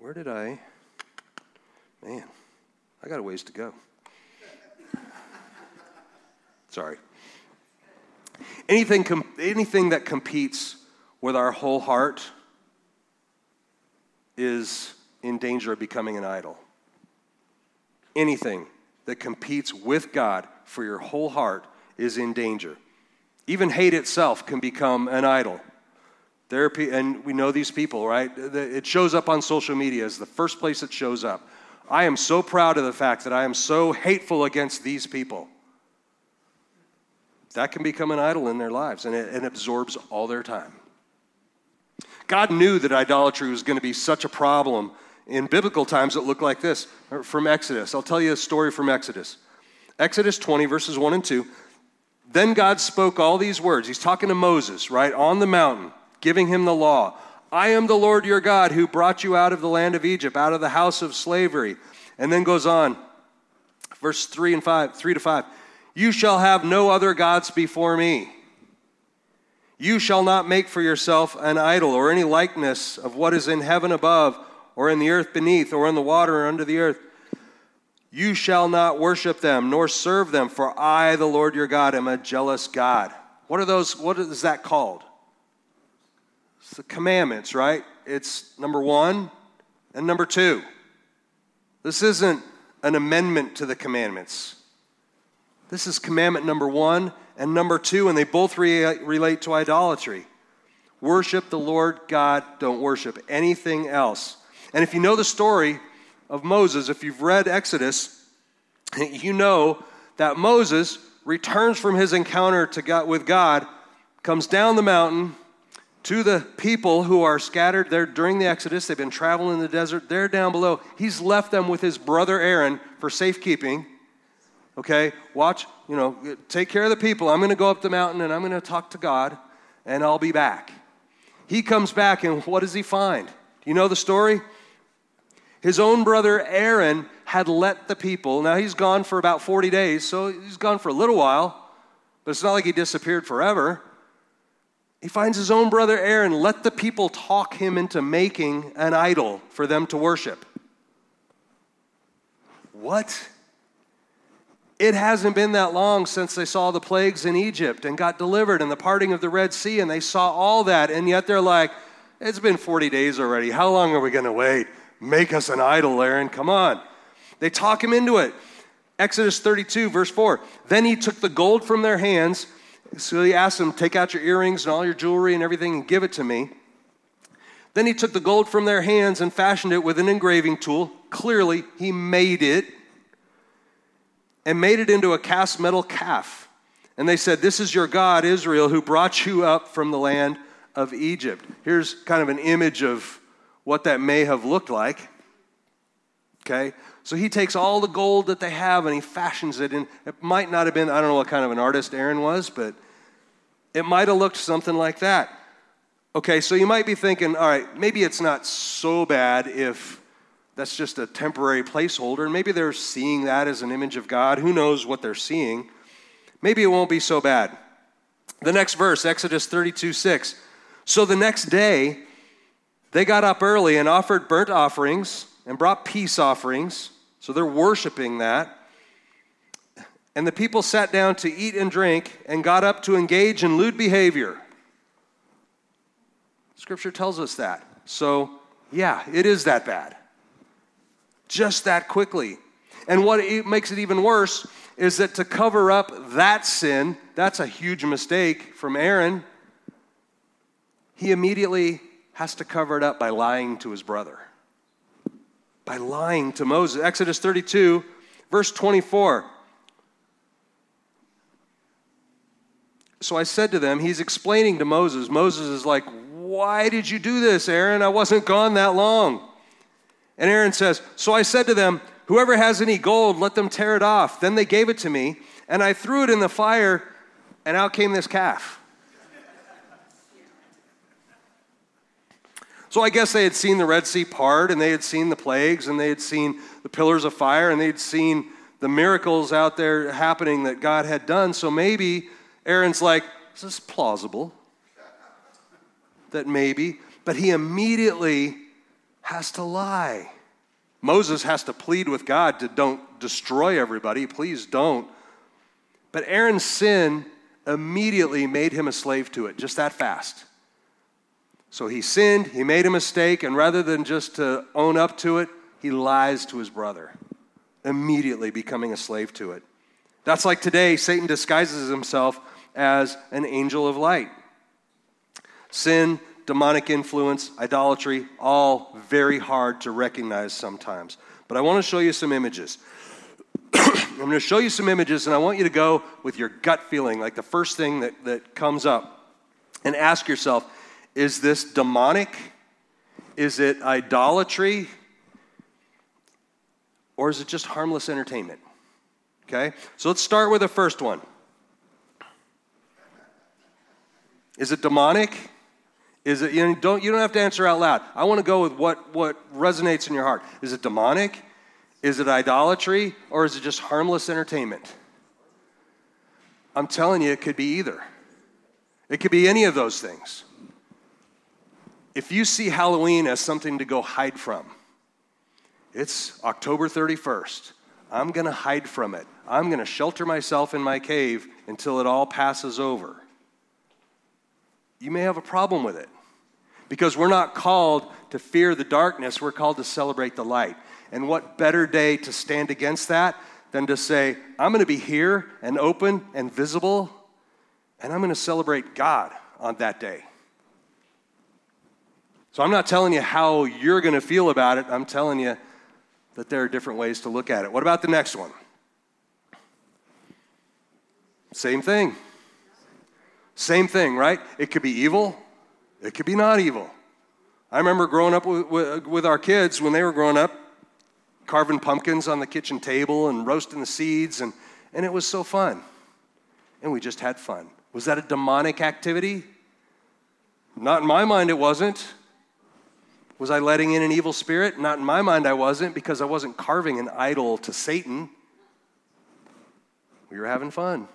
Man, I got a ways to go. Sorry. Anything that competes with our whole heart is in danger of becoming an idol. Anything that competes with God for your whole heart is in danger. Even hate itself can become an idol. And we know these people, right? It shows up on social media as the first place it shows up. I am so proud of the fact that I am so hateful against these people. That can become an idol in their lives, and it absorbs all their time. God knew that idolatry was going to be such a problem. In biblical times, it looked like this, from Exodus. I'll tell you a story from Exodus. Exodus 20, verses 1 and 2. Then God spoke all these words. He's talking to Moses, right, on the mountain, giving him the law. I am the Lord your God who brought you out of the land of Egypt, out of the house of slavery. And then goes on, verse 3 to 5. You shall have no other gods before me. You shall not make for yourself an idol or any likeness of what is in heaven above or in the earth beneath or in the water or under the earth. You shall not worship them nor serve them, for I, the Lord your God, am a jealous God. What is that called? It's the commandments, right? It's number 1 and number 2. This isn't an amendment to the commandments. This is commandment number 1 and number 2, and they both relate to idolatry. Worship the Lord God, don't worship anything else. And if you know the story of Moses, if you've read Exodus, you know that Moses returns from his encounter with God, comes down the mountain to the people who are scattered there during the Exodus. They've been traveling in the desert. They're down below. He's left them with his brother Aaron for safekeeping. Okay, watch, take care of the people. I'm going to go up the mountain and I'm going to talk to God and I'll be back. He comes back and what does he find? Do you know the story? His own brother Aaron had let the people, now he's gone for about 40 days, so he's gone for a little while, but it's not like he disappeared forever. He finds his own brother Aaron let the people talk him into making an idol for them to worship. What? It hasn't been that long since they saw the plagues in Egypt and got delivered and the parting of the Red Sea, and they saw all that, and yet they're like, it's been 40 days already. How long are we going to wait? Make us an idol, Aaron. Come on. They talk him into it. Exodus 32, verse 4. Then he took the gold from their hands. So he asked them, take out your earrings and all your jewelry and everything and give it to me. Then he took the gold from their hands and fashioned it with an engraving tool. Clearly, he made it. And made it into a cast metal calf. And they said, this is your God, Israel, who brought you up from the land of Egypt. Here's kind of an image of what that may have looked like. Okay? So he takes all the gold that they have and he fashions it. And it might not have been, I don't know what kind of an artist Aaron was, but it might have looked something like that. Okay, so you might be thinking, all right, maybe it's not so bad if that's just a temporary placeholder, and maybe they're seeing that as an image of God. Who knows what they're seeing? Maybe it won't be so bad. The next verse, Exodus 32:6. So the next day, they got up early and offered burnt offerings and brought peace offerings. So they're worshiping that. And the people sat down to eat and drink and got up to engage in lewd behavior. Scripture tells us that. So, yeah, it is that bad. Just that quickly. And what makes it even worse is that to cover up that sin, that's a huge mistake from Aaron, he immediately has to cover it up by lying to his brother. By lying to Moses. Exodus 32, verse 24. So I said to them, he's explaining to Moses. Moses is like, why did you do this, Aaron? I wasn't gone that long. And Aaron says, so I said to them, whoever has any gold, let them tear it off. Then they gave it to me, and I threw it in the fire, and out came this calf. So I guess they had seen the Red Sea part, and they had seen the plagues, and they had seen the pillars of fire, and they had seen the miracles out there happening that God had done. So maybe Aaron's like, this is plausible. That maybe. But he immediately has to lie. Moses has to plead with God to don't destroy everybody. Please don't. But Aaron's sin immediately made him a slave to it, just that fast. So he sinned, he made a mistake, and rather than just to own up to it, he lies to his brother, immediately becoming a slave to it. That's like today, Satan disguises himself as an angel of light. Sin, demonic influence, idolatry, all very hard to recognize sometimes. But I want to show you some images. I'm going to show you some images, and I want you to go with your gut feeling, like the first thing that comes up, and ask yourself, is this demonic? Is it idolatry? Or is it just harmless entertainment? Okay, so let's start with the first one. Is it demonic? Is it, you don't have to answer out loud. I want to go with what resonates in your heart. Is it demonic? Is it idolatry? Or is it just harmless entertainment? I'm telling you, it could be either. It could be any of those things. If you see Halloween as something to go hide from, it's October 31st. I'm going to hide from it. I'm going to shelter myself in my cave until it all passes over. You may have a problem with it because we're not called to fear the darkness. We're called to celebrate the light. And what better day to stand against that than to say, I'm going to be here and open and visible, and I'm going to celebrate God on that day. So I'm not telling you how you're going to feel about it. I'm telling you that there are different ways to look at it. What about the next one? Same thing. Same thing, right? It could be evil. It could be not evil. I remember growing up with our kids when they were growing up, carving pumpkins on the kitchen table and roasting the seeds, and it was so fun. And we just had fun. Was that a demonic activity? Not in my mind it wasn't. Was I letting in an evil spirit? Not in my mind I wasn't, because I wasn't carving an idol to Satan. We were having fun.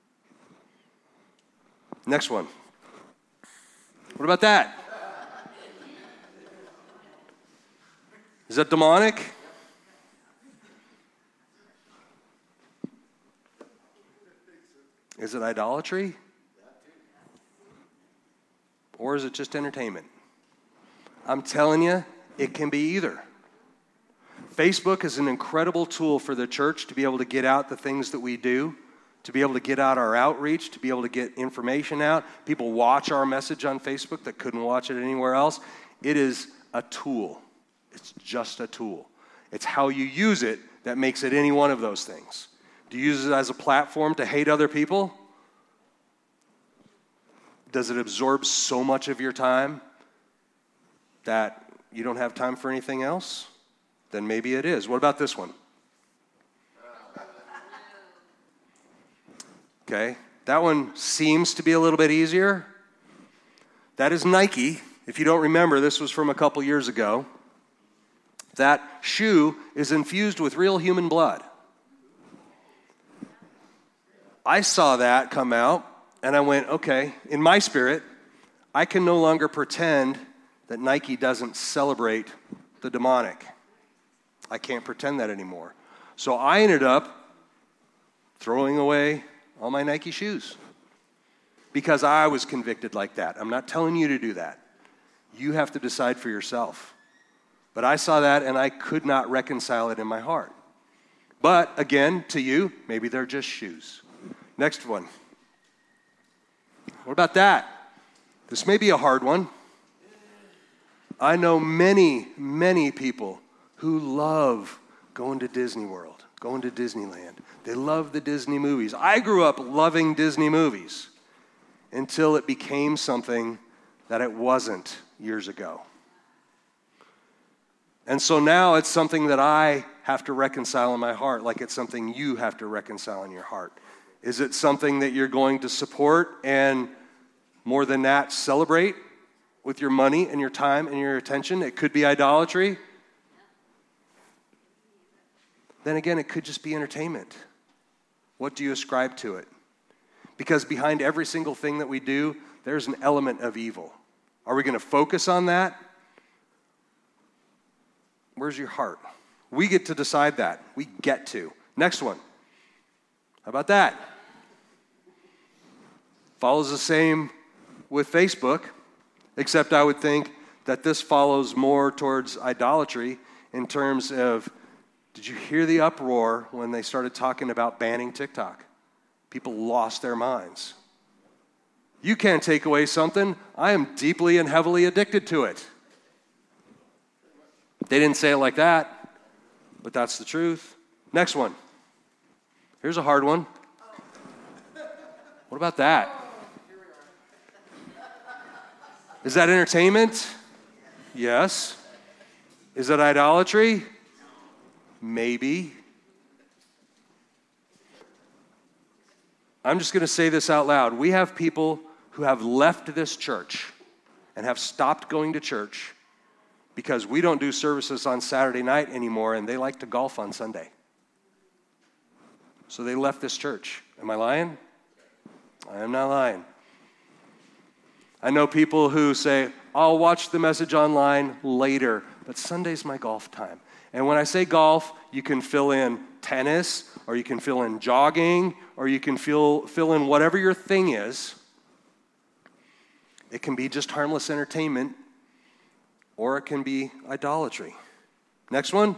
Next one. What about that? Is that demonic? Is it idolatry? Or is it just entertainment? I'm telling you, it can be either. Facebook is an incredible tool for the church to be able to get out the things that we do, to be able to get out our outreach, to be able to get information out. People watch our message on Facebook that couldn't watch it anywhere else. It is a tool. It's just a tool. It's how you use it that makes it any one of those things. Do you use it as a platform to hate other people? Does it absorb so much of your time that you don't have time for anything else? Then maybe it is. What about this one? Okay, that one seems to be a little bit easier. That is Nike. If you don't remember, this was from a couple years ago. That shoe is infused with real human blood. I saw that come out, and I went, okay, in my spirit, I can no longer pretend that Nike doesn't celebrate the demonic. I can't pretend that anymore. So I ended up throwing away all my Nike shoes because I was convicted like that. I'm not telling you to do that. You have to decide for yourself. But I saw that and I could not reconcile it in my heart. But again, to you, maybe they're just shoes. Next one. What about that? This may be a hard one. I know many, many people who love going to Disney World, going to Disneyland. They love the Disney movies. I grew up loving Disney movies until it became something that it wasn't years ago. And so now it's something that I have to reconcile in my heart, like it's something you have to reconcile in your heart. Is it something that you're going to support and more than that, celebrate with your money and your time and your attention? It could be idolatry. Then again, it could just be entertainment. What do you ascribe to it? Because behind every single thing that we do, there's an element of evil. Are we going to focus on that? Where's your heart? We get to decide that. We get to. Next one. How about that? Follows the same with Facebook, except I would think that this follows more towards idolatry in terms of, did you hear the uproar when they started talking about banning TikTok? People lost their minds. You can't take away something. I am deeply and heavily addicted to it. They didn't say it like that, but that's the truth. Next one. Here's a hard one. What about that? Is that entertainment? Yes. Is that idolatry? Maybe. I'm just going to say this out loud. We have people who have left this church and have stopped going to church because we don't do services on Saturday night anymore, and they like to golf on Sunday. So they left this church. Am I lying? I am not lying. I know people who say, I'll watch the message online later, but Sunday's my golf time. And when I say golf, you can fill in tennis, or you can fill in jogging, or you can fill in whatever your thing is. It can be just harmless entertainment, or it can be idolatry. Next one.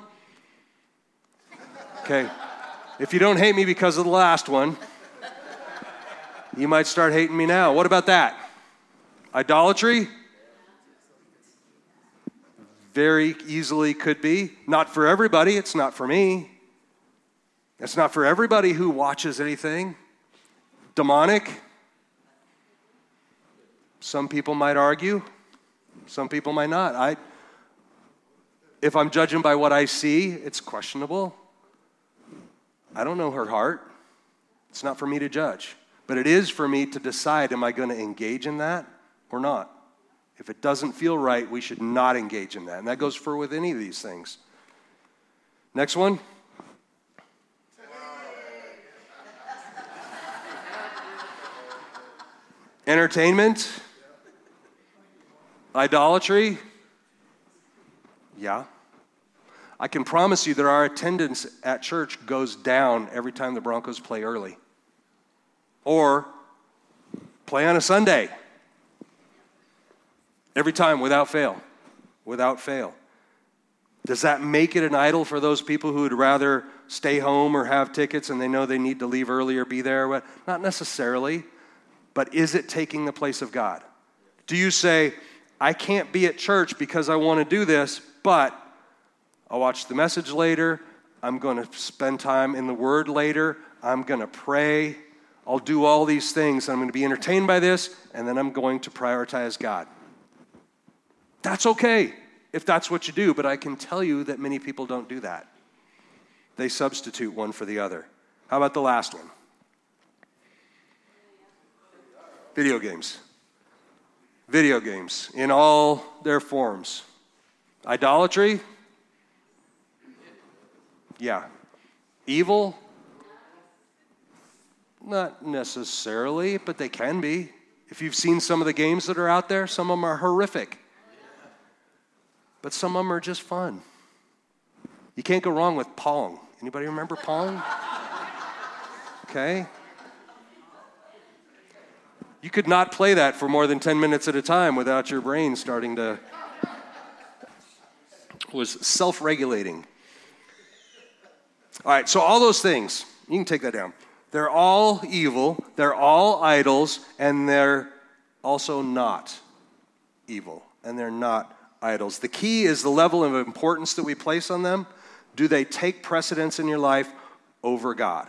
Okay. If you don't hate me because of the last one, you might start hating me now. What about that? Idolatry? Very easily could be. Not for everybody. It's not for me. It's not for everybody who watches anything. Demonic? Some people might argue. Some people might not. If I'm judging by what I see, it's questionable. I don't know her heart. It's not for me to judge. But it is for me to decide, am I going to engage in that or not? If it doesn't feel right, we should not engage in that. And that goes for with any of these things. Next one. Entertainment. Idolatry. Yeah. I can promise you that our attendance at church goes down every time the Broncos play early. Or play on a Sunday. Every time, without fail. Without fail. Does that make it an idol for those people who would rather stay home or have tickets and they know they need to leave early or be there? Not necessarily. But is it taking the place of God? Do you say, I can't be at church because I want to do this, but I'll watch the message later. I'm going to spend time in the Word later. I'm going to pray. I'll do all these things. I'm going to be entertained by this, and then I'm going to prioritize God. That's okay if that's what you do, but I can tell you that many people don't do that. They substitute one for the other. How about the last one? Video games. Video games in all their forms. Idolatry? Yeah. Evil? Not necessarily, but they can be. If you've seen some of the games that are out there, some of them are horrific. But some of them are just fun. You can't go wrong with Pong. Anybody remember Pong? Okay. You could not play that for more than 10 minutes at a time without your brain starting to... It was self-regulating. All right, so all those things, you can take that down. They're all evil, they're all idols, and they're also not evil, and they're not idols. The key is the level of importance that we place on them. Do they take precedence in your life over God?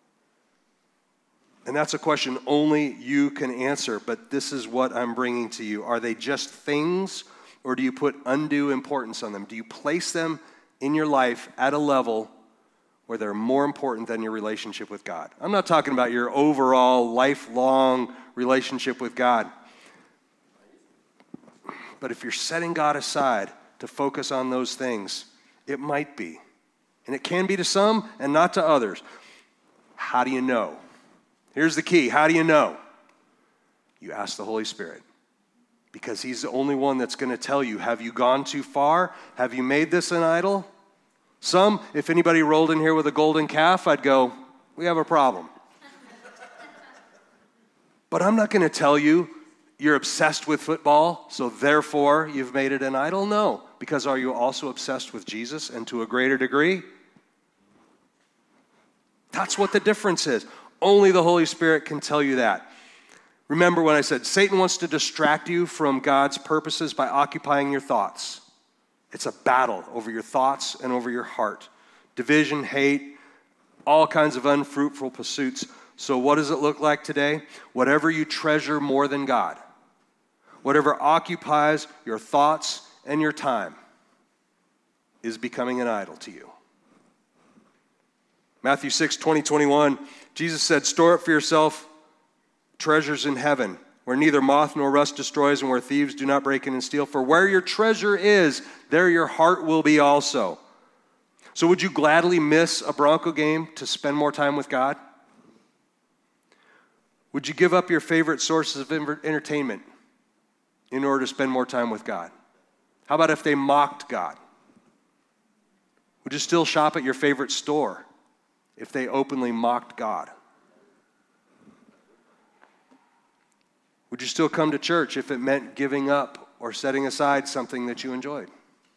And that's a question only you can answer, but this is what I'm bringing to you. Are they just things, or do you put undue importance on them? Do you place them in your life at a level where they're more important than your relationship with God? I'm not talking about your overall lifelong relationship with God. But if you're setting God aside to focus on those things, it might be. And it can be to some and not to others. How do you know? Here's the key. How do you know? You ask the Holy Spirit. because he's the only one that's going to tell you, have you gone too far? Have you made this an idol? Some, if anybody rolled in here with a golden calf, I'd go, we have a problem. But I'm not going to tell you you're obsessed with football, so therefore you've made it an idol. No, because are you also obsessed with Jesus and to a greater degree? That's what the difference is. Only the Holy Spirit can tell you that. Remember when I said Satan wants to distract you from God's purposes by occupying your thoughts. It's a battle over your thoughts and over your heart. Division, hate, all kinds of unfruitful pursuits. So what does it look like today? Whatever you treasure more than God, whatever occupies your thoughts and your time is becoming an idol to you. Matthew 6, 20, 21, Jesus said, store up for yourself treasures in heaven, where neither moth nor rust destroys and where thieves do not break in and steal. For where your treasure is, there your heart will be also. So would you gladly miss a Bronco game to spend more time with God? Would you give up your favorite sources of entertainment in order to spend more time with God? How about if they mocked God? Would you still shop at your favorite store if they openly mocked God? Would you still come to church if it meant giving up or setting aside something that you enjoyed?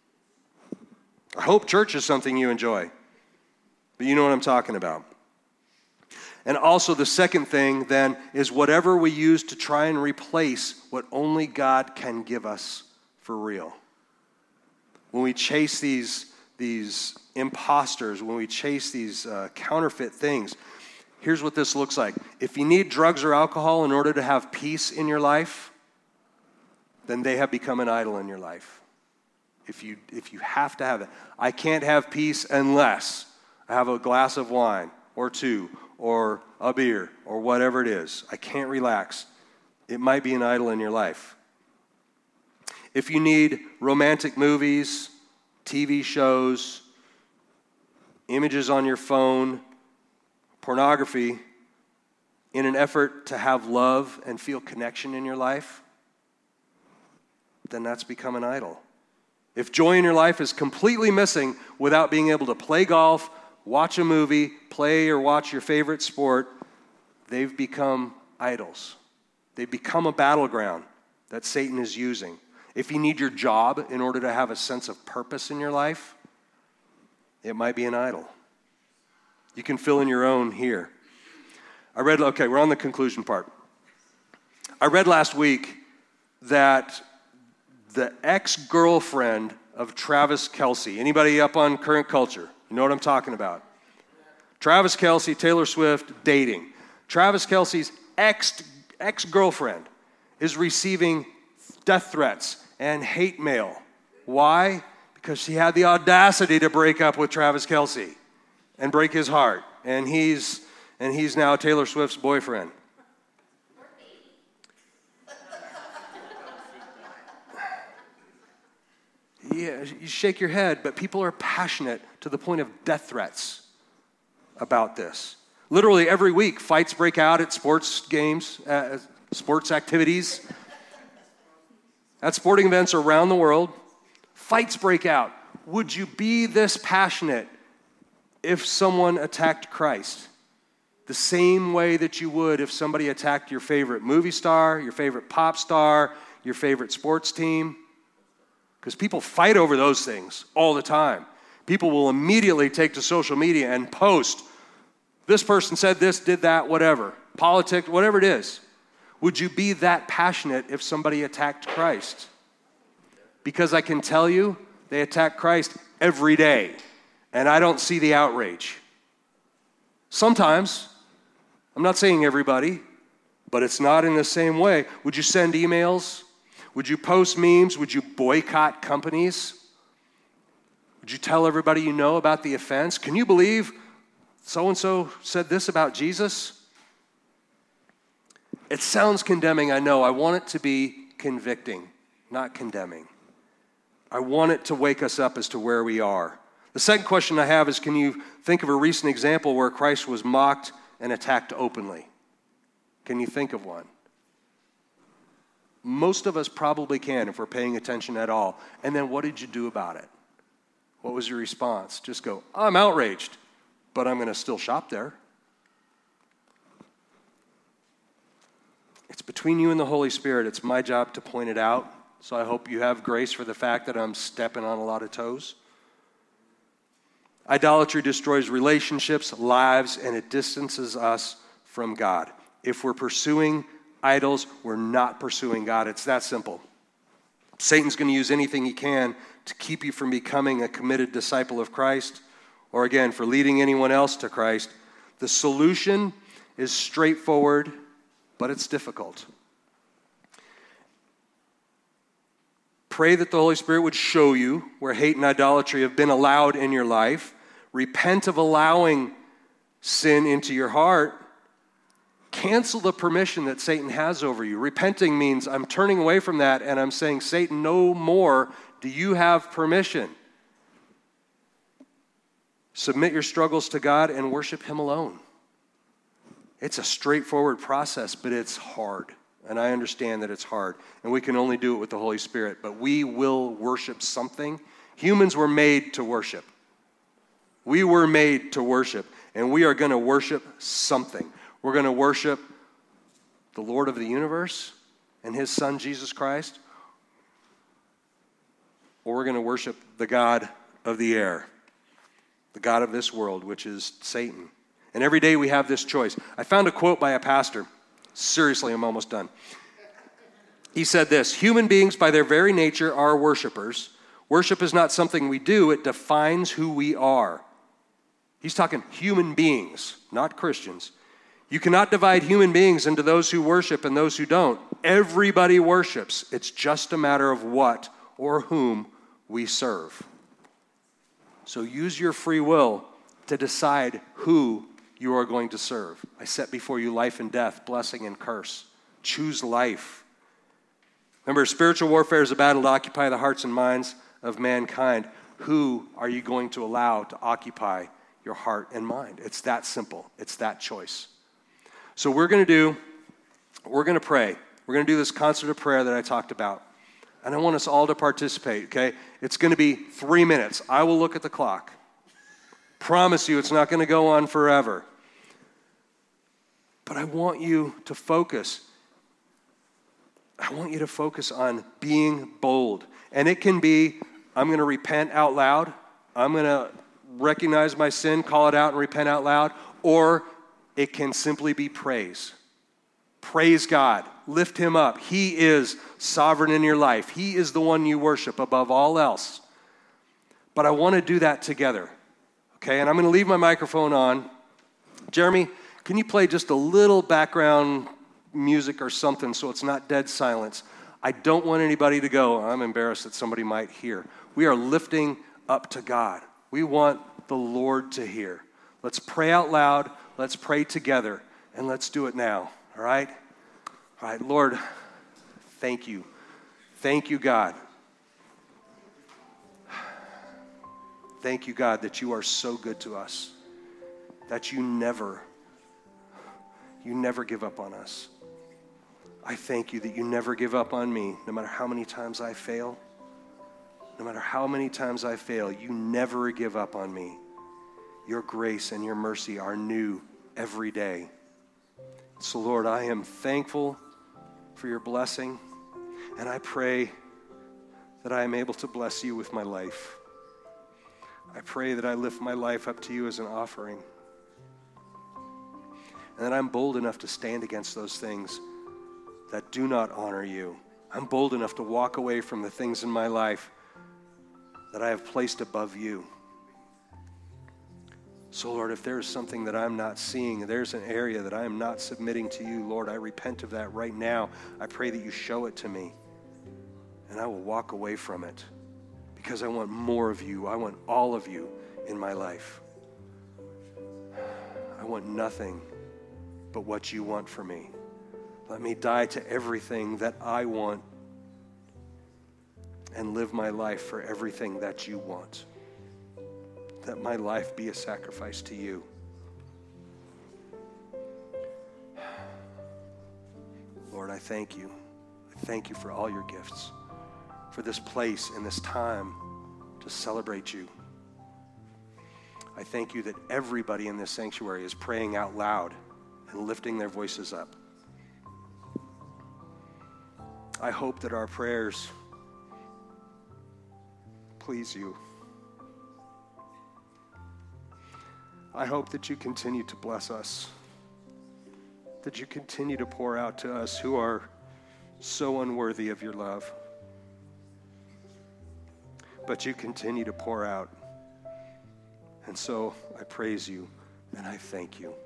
I hope church is something you enjoy, but you know what I'm talking about. And also the second thing then is whatever we use to try and replace what only God can give us for real. When we chase these imposters, when we chase these counterfeit things, here's what this looks like. If you need drugs or alcohol in order to have peace in your life, then they have become an idol in your life. If you have to have it. I can't have peace unless I have a glass of wine or two or a beer or whatever it is. I can't relax. It might be an idol in your life. If you need romantic movies, TV shows, images on your phone, pornography, in an effort to have love and feel connection in your life, then that's become an idol. If joy in your life is completely missing without being able to play golf, watch a movie, play or watch your favorite sport, they've become idols. They've become a battleground that Satan is using. If you need your job in order to have a sense of purpose in your life, it might be an idol. You can fill in your own here. We're on the conclusion part. I read last week that the ex-girlfriend of Travis Kelce, anybody up on current culture? You know what I'm talking about? Travis Kelce, Taylor Swift, dating. Travis Kelce's ex-girlfriend is receiving death threats and hate mail. Why? Because she had the audacity to break up with Travis Kelce and break his heart. And he's now Taylor Swift's boyfriend. Yeah, you shake your head, but people are passionate to the point of death threats about this. Literally every week, fights break out at sports games, sports activities, at sporting events around the world. Fights break out. Would you be this passionate if someone attacked Christ? The same way that you would if somebody attacked your favorite movie star, your favorite pop star, your favorite sports team? Because people fight over those things all the time. People will immediately take to social media and post, this person said this, did that, whatever. Politics, whatever it is. Would you be that passionate if somebody attacked Christ? Because I can tell you, they attack Christ every day. And I don't see the outrage. Sometimes, I'm not saying everybody, but it's not in the same way. Would you send emails? Would you post memes? Would you boycott companies? Would you tell everybody you know about the offense? Can you believe so-and-so said this about Jesus? It sounds condemning, I know. I want it to be convicting, not condemning. I want it to wake us up as to where we are. The second question I have is, can you think of a recent example where Christ was mocked and attacked openly? Can you think of one? Most of us probably can if we're paying attention at all. And then what did you do about it? What was your response? Just go, I'm outraged, but I'm going to still shop there. It's between you and the Holy Spirit. It's my job to point it out. So I hope you have grace for the fact that I'm stepping on a lot of toes. Idolatry destroys relationships, lives, and it distances us from God. If we're pursuing idols, we're not pursuing God. It's that simple. Satan's going to use anything he can to keep you from becoming a committed disciple of Christ, or again, for leading anyone else to Christ. The solution is straightforward, but it's difficult. Pray that the Holy Spirit would show you where hate and idolatry have been allowed in your life. Repent of allowing sin into your heart. Cancel the permission that Satan has over you. Repenting means I'm turning away from that and I'm saying, Satan, no more do you have permission. Submit your struggles to God and worship him alone. It's a straightforward process, but it's hard. And I understand that it's hard. And we can only do it with the Holy Spirit. But we will worship something. Humans were made to worship. We were made to worship. And we are going to worship something. We're going to worship the Lord of the universe and his Son, Jesus Christ. Or we're going to worship the God of the air, the God of this world, which is Satan. And every day we have this choice. I found a quote by a pastor. Seriously, I'm almost done. He said this: human beings by their very nature are worshipers. Worship is not something we do, it defines who we are. He's talking human beings, not Christians. You cannot divide human beings into those who worship and those who don't. Everybody worships. It's just a matter of what or whom we serve. So use your free will to decide who you are going to serve. I set before you life and death, blessing and curse. Choose life. Remember, spiritual warfare is a battle to occupy the hearts and minds of mankind. Who are you going to allow to occupy your heart and mind? It's that simple. It's that choice. So we're going to pray. We're going to do this concert of prayer that I talked about. And I want us all to participate, okay? It's going to be 3 minutes. I will look at the clock. Promise you it's not going to go on forever. But I want you to focus. I want you to focus on being bold. And it can be, I'm going to repent out loud. I'm going to recognize my sin, call it out, and repent out loud. Or it can simply be praise. Praise God. Lift him up. He is sovereign in your life. He is the one you worship above all else. But I want to do that together. Okay, and I'm going to leave my microphone on. Jeremy, can you play just a little background music or something so it's not dead silence? I don't want anybody to go, I'm embarrassed that somebody might hear. We are lifting up to God. We want the Lord to hear. Let's pray out loud. Let's pray together. And let's do it now. All right? All right, Lord, thank you. Thank you, God. Thank you, God, that you are so good to us, that you never give up on us. I thank you that you never give up on me, no matter how many times I fail. No matter how many times I fail, you never give up on me. Your grace and your mercy are new every day. So, Lord, I am thankful for your blessing, and I pray that I am able to bless you with my life. I pray that I lift my life up to you as an offering, and that I'm bold enough to stand against those things that do not honor you. I'm bold enough to walk away from the things in my life that I have placed above you. So, Lord, if there's something that I'm not seeing, there's an area that I am not submitting to you, Lord, I repent of that right now. I pray that you show it to me, and I will walk away from it because I want more of you. I want all of you in my life. I want nothing but what you want for me. Let me die to everything that I want and live my life for everything that you want. That my life be a sacrifice to you. Lord, I thank you. I thank you for all your gifts, for this place and this time to celebrate you. I thank you that everybody in this sanctuary is praying out loud and lifting their voices up. I hope that our prayers please you. I hope that you continue to bless us, that you continue to pour out to us who are so unworthy of your love. But you continue to pour out. And so I praise you and I thank you.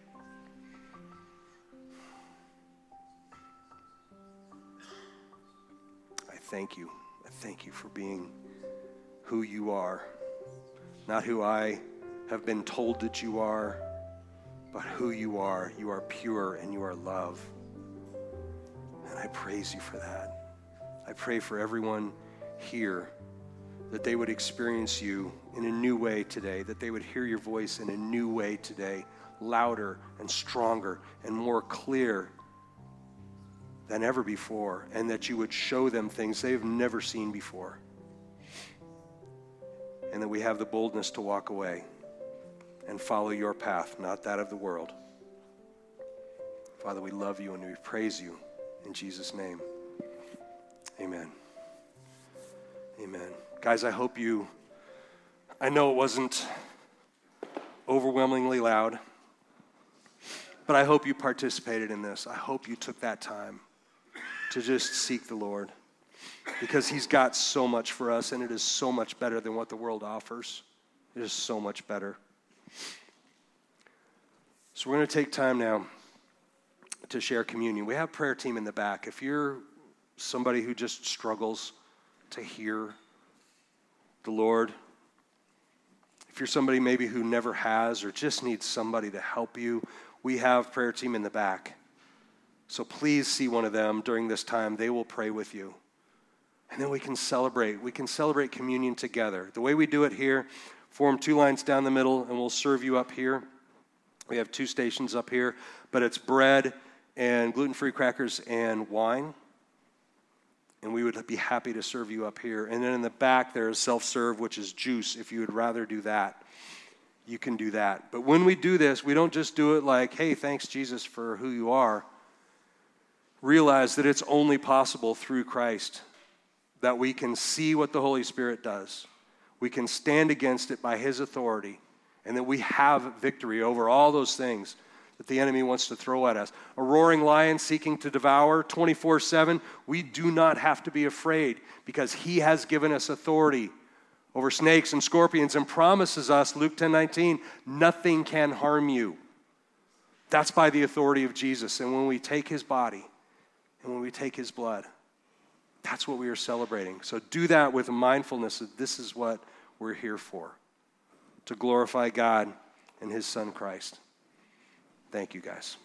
I thank you. I thank you for being who you are. Not who I have been told that you are, but who you are. You are pure and you are love. And I praise you for that. I pray for everyone here that they would experience you in a new way today, that they would hear your voice in a new way today, louder and stronger and more clear than ever before, and that you would show them things they've never seen before. And that we have the boldness to walk away and follow your path, not that of the world. Father, we love you and we praise you in Jesus' name. Amen. Amen. Guys, I know it wasn't overwhelmingly loud, but I hope you participated in this. I hope you took that time to just seek the Lord, because he's got so much for us, and it is so much better than what the world offers. It is so much better. So we're going to take time now to share communion. We have a prayer team in the back. If you're somebody who just struggles to hear the Lord, if you're somebody maybe who never has or just needs somebody to help you, we have prayer team in the back. So please see one of them during this time. They will pray with you. And then we can celebrate. We can celebrate communion together. The way we do it here, form 2 lines down the middle, and we'll serve you up here. We have 2 stations up here, but it's bread and gluten-free crackers and wine. And we would be happy to serve you up here. And then in the back, there is self-serve, which is juice. If you would rather do that, you can do that. But when we do this, we don't just do it like, hey, thanks, Jesus, for who you are. Realize that it's only possible through Christ that we can see what the Holy Spirit does. We can stand against it by his authority, and that we have victory over all those things that the enemy wants to throw at us. A roaring lion seeking to devour 24/7, we do not have to be afraid, because he has given us authority over snakes and scorpions and promises us, Luke 10:19, nothing can harm you. That's by the authority of Jesus. And when we take his body and when we take his blood, that's what we are celebrating. So do that with mindfulness that this is what we're here for, to glorify God and his son Christ. Thank you, guys.